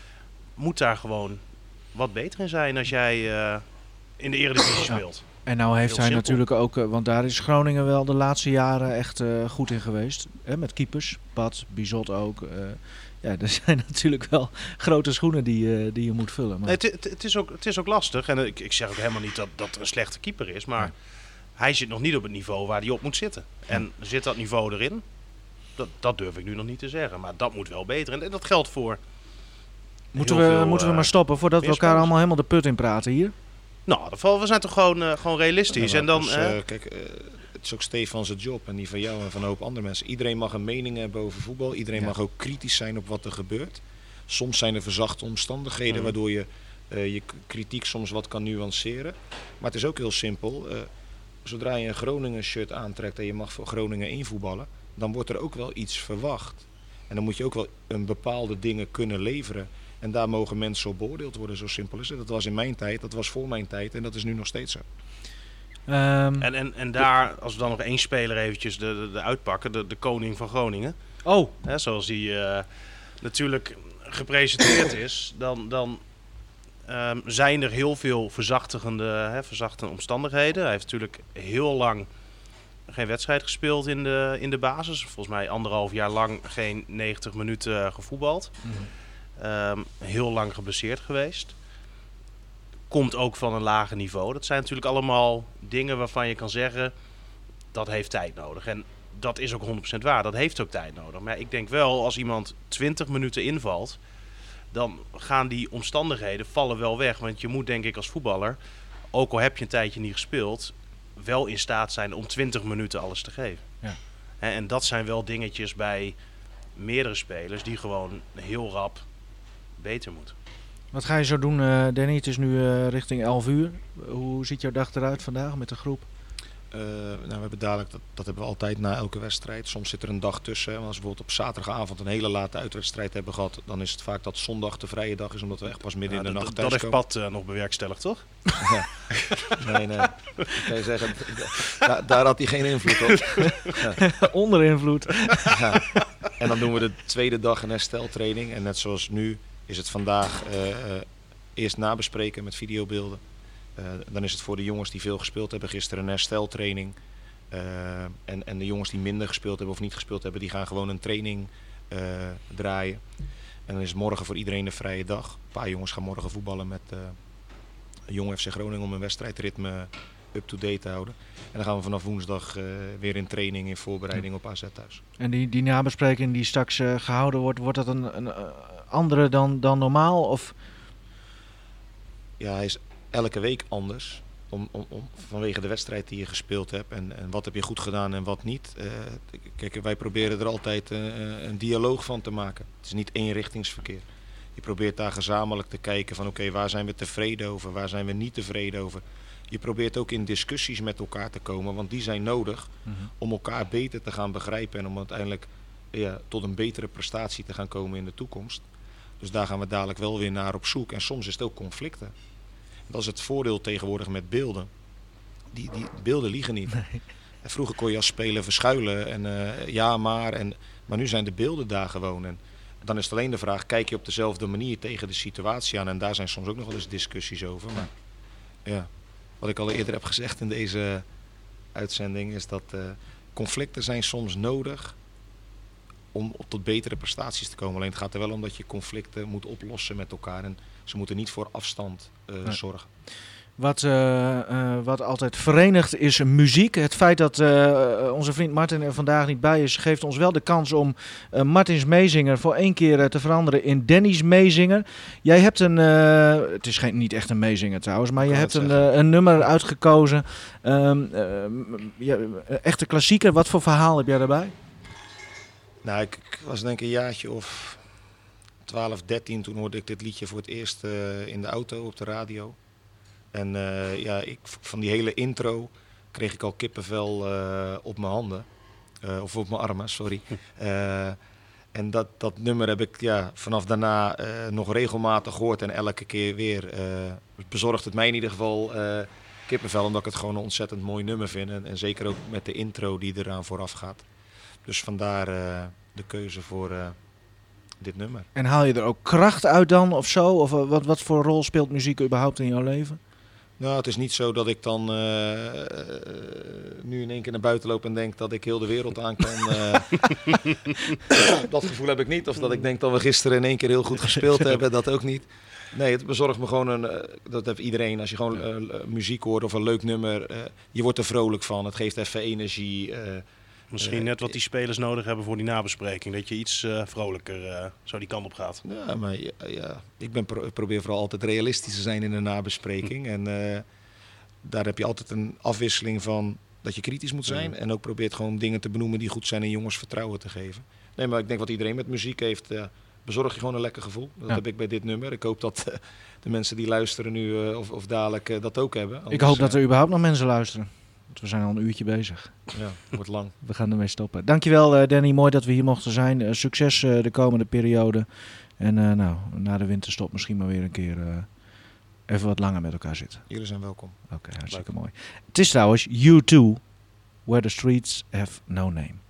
moet daar gewoon wat beter in zijn als jij uh, in de Eredivisie speelt. Ja. En nou heeft Heel hij simpel. natuurlijk ook, uh, want daar is Groningen wel de laatste jaren echt uh, goed in geweest. Hè, met keepers, Pat, Bizot ook. Uh, ja, er zijn natuurlijk wel grote schoenen die, uh, die je moet vullen. Maar... Nee, het, het, is ook, het is ook lastig. En ik, ik zeg ook helemaal niet dat dat er een slechte keeper is. Maar ja. hij zit nog niet op het niveau waar hij op moet zitten. En ja. zit dat niveau erin? Dat, dat durf ik nu nog niet te zeggen. Maar dat moet wel beter. En dat geldt voor Moeten we, veel, moeten we uh, maar stoppen voordat we elkaar allemaal helemaal de put in praten hier? Nou, we zijn toch gewoon, uh, gewoon realistisch. Ja, en dan, dus, uh, uh, kijk, uh, het is ook Stefan zijn job en die van jou en van een hoop andere mensen. Iedereen mag een mening hebben over voetbal. Iedereen ja. mag ook kritisch zijn op wat er gebeurt. Soms zijn er verzachte omstandigheden mm. waardoor je uh, je kritiek soms wat kan nuanceren. Maar het is ook heel simpel. Uh, zodra je een Groningen shirt aantrekt en je mag voor Groningen invoetballen, dan wordt er ook wel iets verwacht. En dan moet je ook wel een bepaalde dingen kunnen leveren. En daar mogen mensen op beoordeeld worden, zo simpel is het. Dat was in mijn tijd, dat was voor mijn tijd en dat is nu nog steeds zo. Um, en, en, en daar, als we dan nog één speler eventjes de, de, de uitpakken, de, de koning van Groningen. Oh. Hè, zoals die uh, natuurlijk gepresenteerd is, dan, dan um, zijn er heel veel verzachtigende, hè, verzachtende omstandigheden. Hij heeft natuurlijk heel lang geen wedstrijd gespeeld in de, in de basis. Volgens mij anderhalf jaar lang geen negentig minuten gevoetbald. Mm-hmm. Um, heel lang geblesseerd geweest. Komt ook van een lager niveau. Dat zijn natuurlijk allemaal dingen waarvan je kan zeggen, dat heeft tijd nodig. En dat is ook honderd procent waar. Dat heeft ook tijd nodig. Maar ik denk wel, als iemand twintig minuten invalt, dan gaan die omstandigheden vallen wel weg. Want je moet denk ik als voetballer, ook al heb je een tijdje niet gespeeld, wel in staat zijn om twintig minuten alles te geven. Ja. En, en dat zijn wel dingetjes bij meerdere spelers die gewoon heel rap beter moeten. Wat ga je zo doen, uh, Danny? Het is nu uh, richting elf uur. Hoe ziet jouw dag eruit vandaag met de groep? Uh, nou, we hebben dadelijk, dat, dat hebben we altijd na elke wedstrijd. Soms zit er een dag tussen. Als we bijvoorbeeld op zaterdagavond een hele late uitwedstrijd hebben gehad, dan is het vaak dat zondag de vrije dag is, omdat we echt pas midden ja, in de nacht thuis dat komen. Dat heeft Pat uh, nog bewerkstelligd, toch? Ja. Nee, nee. Ik kan je zeggen, da, daar had hij geen invloed op. Ja. Onder invloed. Ja. En dan doen we de tweede dag een hersteltraining. En net zoals nu is het vandaag uh, uh, eerst nabespreken met videobeelden. Uh, dan is het voor de jongens die veel gespeeld hebben gisteren een hersteltraining. Uh, en, en de jongens die minder gespeeld hebben of niet gespeeld hebben, die gaan gewoon een training uh, draaien. En dan is het morgen voor iedereen een vrije dag. Een paar jongens gaan morgen voetballen met uh, Jong F C Groningen om een wedstrijdritme up-to-date te houden. En dan gaan we vanaf woensdag uh, weer in training in voorbereiding op A Z thuis. En die, die nabespreking die straks uh, gehouden wordt, wordt dat een, een uh, andere dan, dan normaal? Of? Ja, hij is elke week anders. Om, om, om, vanwege de wedstrijd die je gespeeld hebt. En, en wat heb je goed gedaan en wat niet. Uh, kijk, wij proberen er altijd uh, een dialoog van te maken. Het is niet eenrichtingsverkeer. Je probeert daar gezamenlijk te kijken van oké, okay, waar zijn we tevreden over? Waar zijn we niet tevreden over? Je probeert ook in discussies met elkaar te komen. Want die zijn nodig mm-hmm. om elkaar beter te gaan begrijpen. En om uiteindelijk ja, tot een betere prestatie te gaan komen in de toekomst. Dus daar gaan we dadelijk wel weer naar op zoek. En soms is het ook conflicten. Dat is het voordeel tegenwoordig met beelden. Die, die beelden liegen niet. Nee. En vroeger kon je als speler verschuilen en uh, ja maar. En, maar nu zijn de beelden daar gewoon. En dan is het alleen de vraag, kijk je op dezelfde manier tegen de situatie aan? En daar zijn soms ook nog wel eens discussies over. Maar ja, wat ik al eerder heb gezegd in deze uitzending is dat uh, conflicten zijn soms nodig om tot betere prestaties te komen. Alleen het gaat er wel om dat je conflicten moet oplossen met elkaar. En ze moeten niet voor afstand uh, nee. zorgen. Wat, uh, uh, wat altijd verenigt is muziek. Het feit dat uh, onze vriend Martin er vandaag niet bij is, geeft ons wel de kans om uh, Martins Meezinger voor één keer uh, te veranderen in Danny's Meezinger. Jij hebt een, uh, het is geen, niet echt een meezinger trouwens, maar je hebt een, uh, een nummer uitgekozen. Um, uh, ja, echte klassieker. Wat voor verhaal heb jij daarbij? Nou, ik, ik was denk ik een jaartje of twaalf, dertien. Toen hoorde ik dit liedje voor het eerst uh, in de auto op de radio. En uh, ja, ik, van die hele intro kreeg ik al kippenvel uh, op mijn handen. Uh, of op mijn armen, sorry. Uh, en dat, dat nummer heb ik ja, vanaf daarna uh, nog regelmatig gehoord. En elke keer weer uh, bezorgt het mij in ieder geval uh, kippenvel. Omdat ik het gewoon een ontzettend mooi nummer vind. En, en zeker ook met de intro die eraan vooraf gaat. Dus vandaar uh, de keuze voor uh, dit nummer. En haal je er ook kracht uit dan of zo? Of uh, wat, wat voor rol speelt muziek überhaupt in jouw leven? Nou, het is niet zo dat ik dan uh, uh, nu in één keer naar buiten loop en denk dat ik heel de wereld aan kan. Uh, dat gevoel heb ik niet. Of dat ik denk dat we gisteren in één keer heel goed gespeeld hebben. Dat ook niet. Nee, het bezorgt me gewoon, een, uh, dat heeft iedereen. Als je gewoon uh, muziek hoort of een leuk nummer, uh, je wordt er vrolijk van. Het geeft even energie. Uh, Misschien uh, net wat die spelers nodig hebben voor die nabespreking. Dat je iets uh, vrolijker uh, zo die kant op gaat. Ja, maar ja, ja. ik ben pro- probeer vooral altijd realistisch te zijn in de nabespreking. Hm. En uh, daar heb je altijd een afwisseling van dat je kritisch moet zijn. Hm. En ook probeert gewoon dingen te benoemen die goed zijn en jongens vertrouwen te geven. Nee, maar ik denk wat iedereen met muziek heeft, uh, bezorg je gewoon een lekker gevoel. Dat ja. heb ik bij dit nummer. Ik hoop dat uh, de mensen die luisteren nu uh, of, of dadelijk uh, dat ook hebben. Anders, ik hoop dat er uh, überhaupt nog mensen luisteren. Want we zijn al een uurtje bezig. Ja, wordt lang. We gaan ermee stoppen. Dankjewel uh, Danny, mooi dat we hier mochten zijn. Uh, succes uh, de komende periode. En uh, nou, na de winterstop misschien maar weer een keer uh, even wat langer met elkaar zitten. Jullie zijn welkom. Oké, okay, hartstikke Leuk. Mooi. Het is trouwens U two, Where the Streets Have No Name.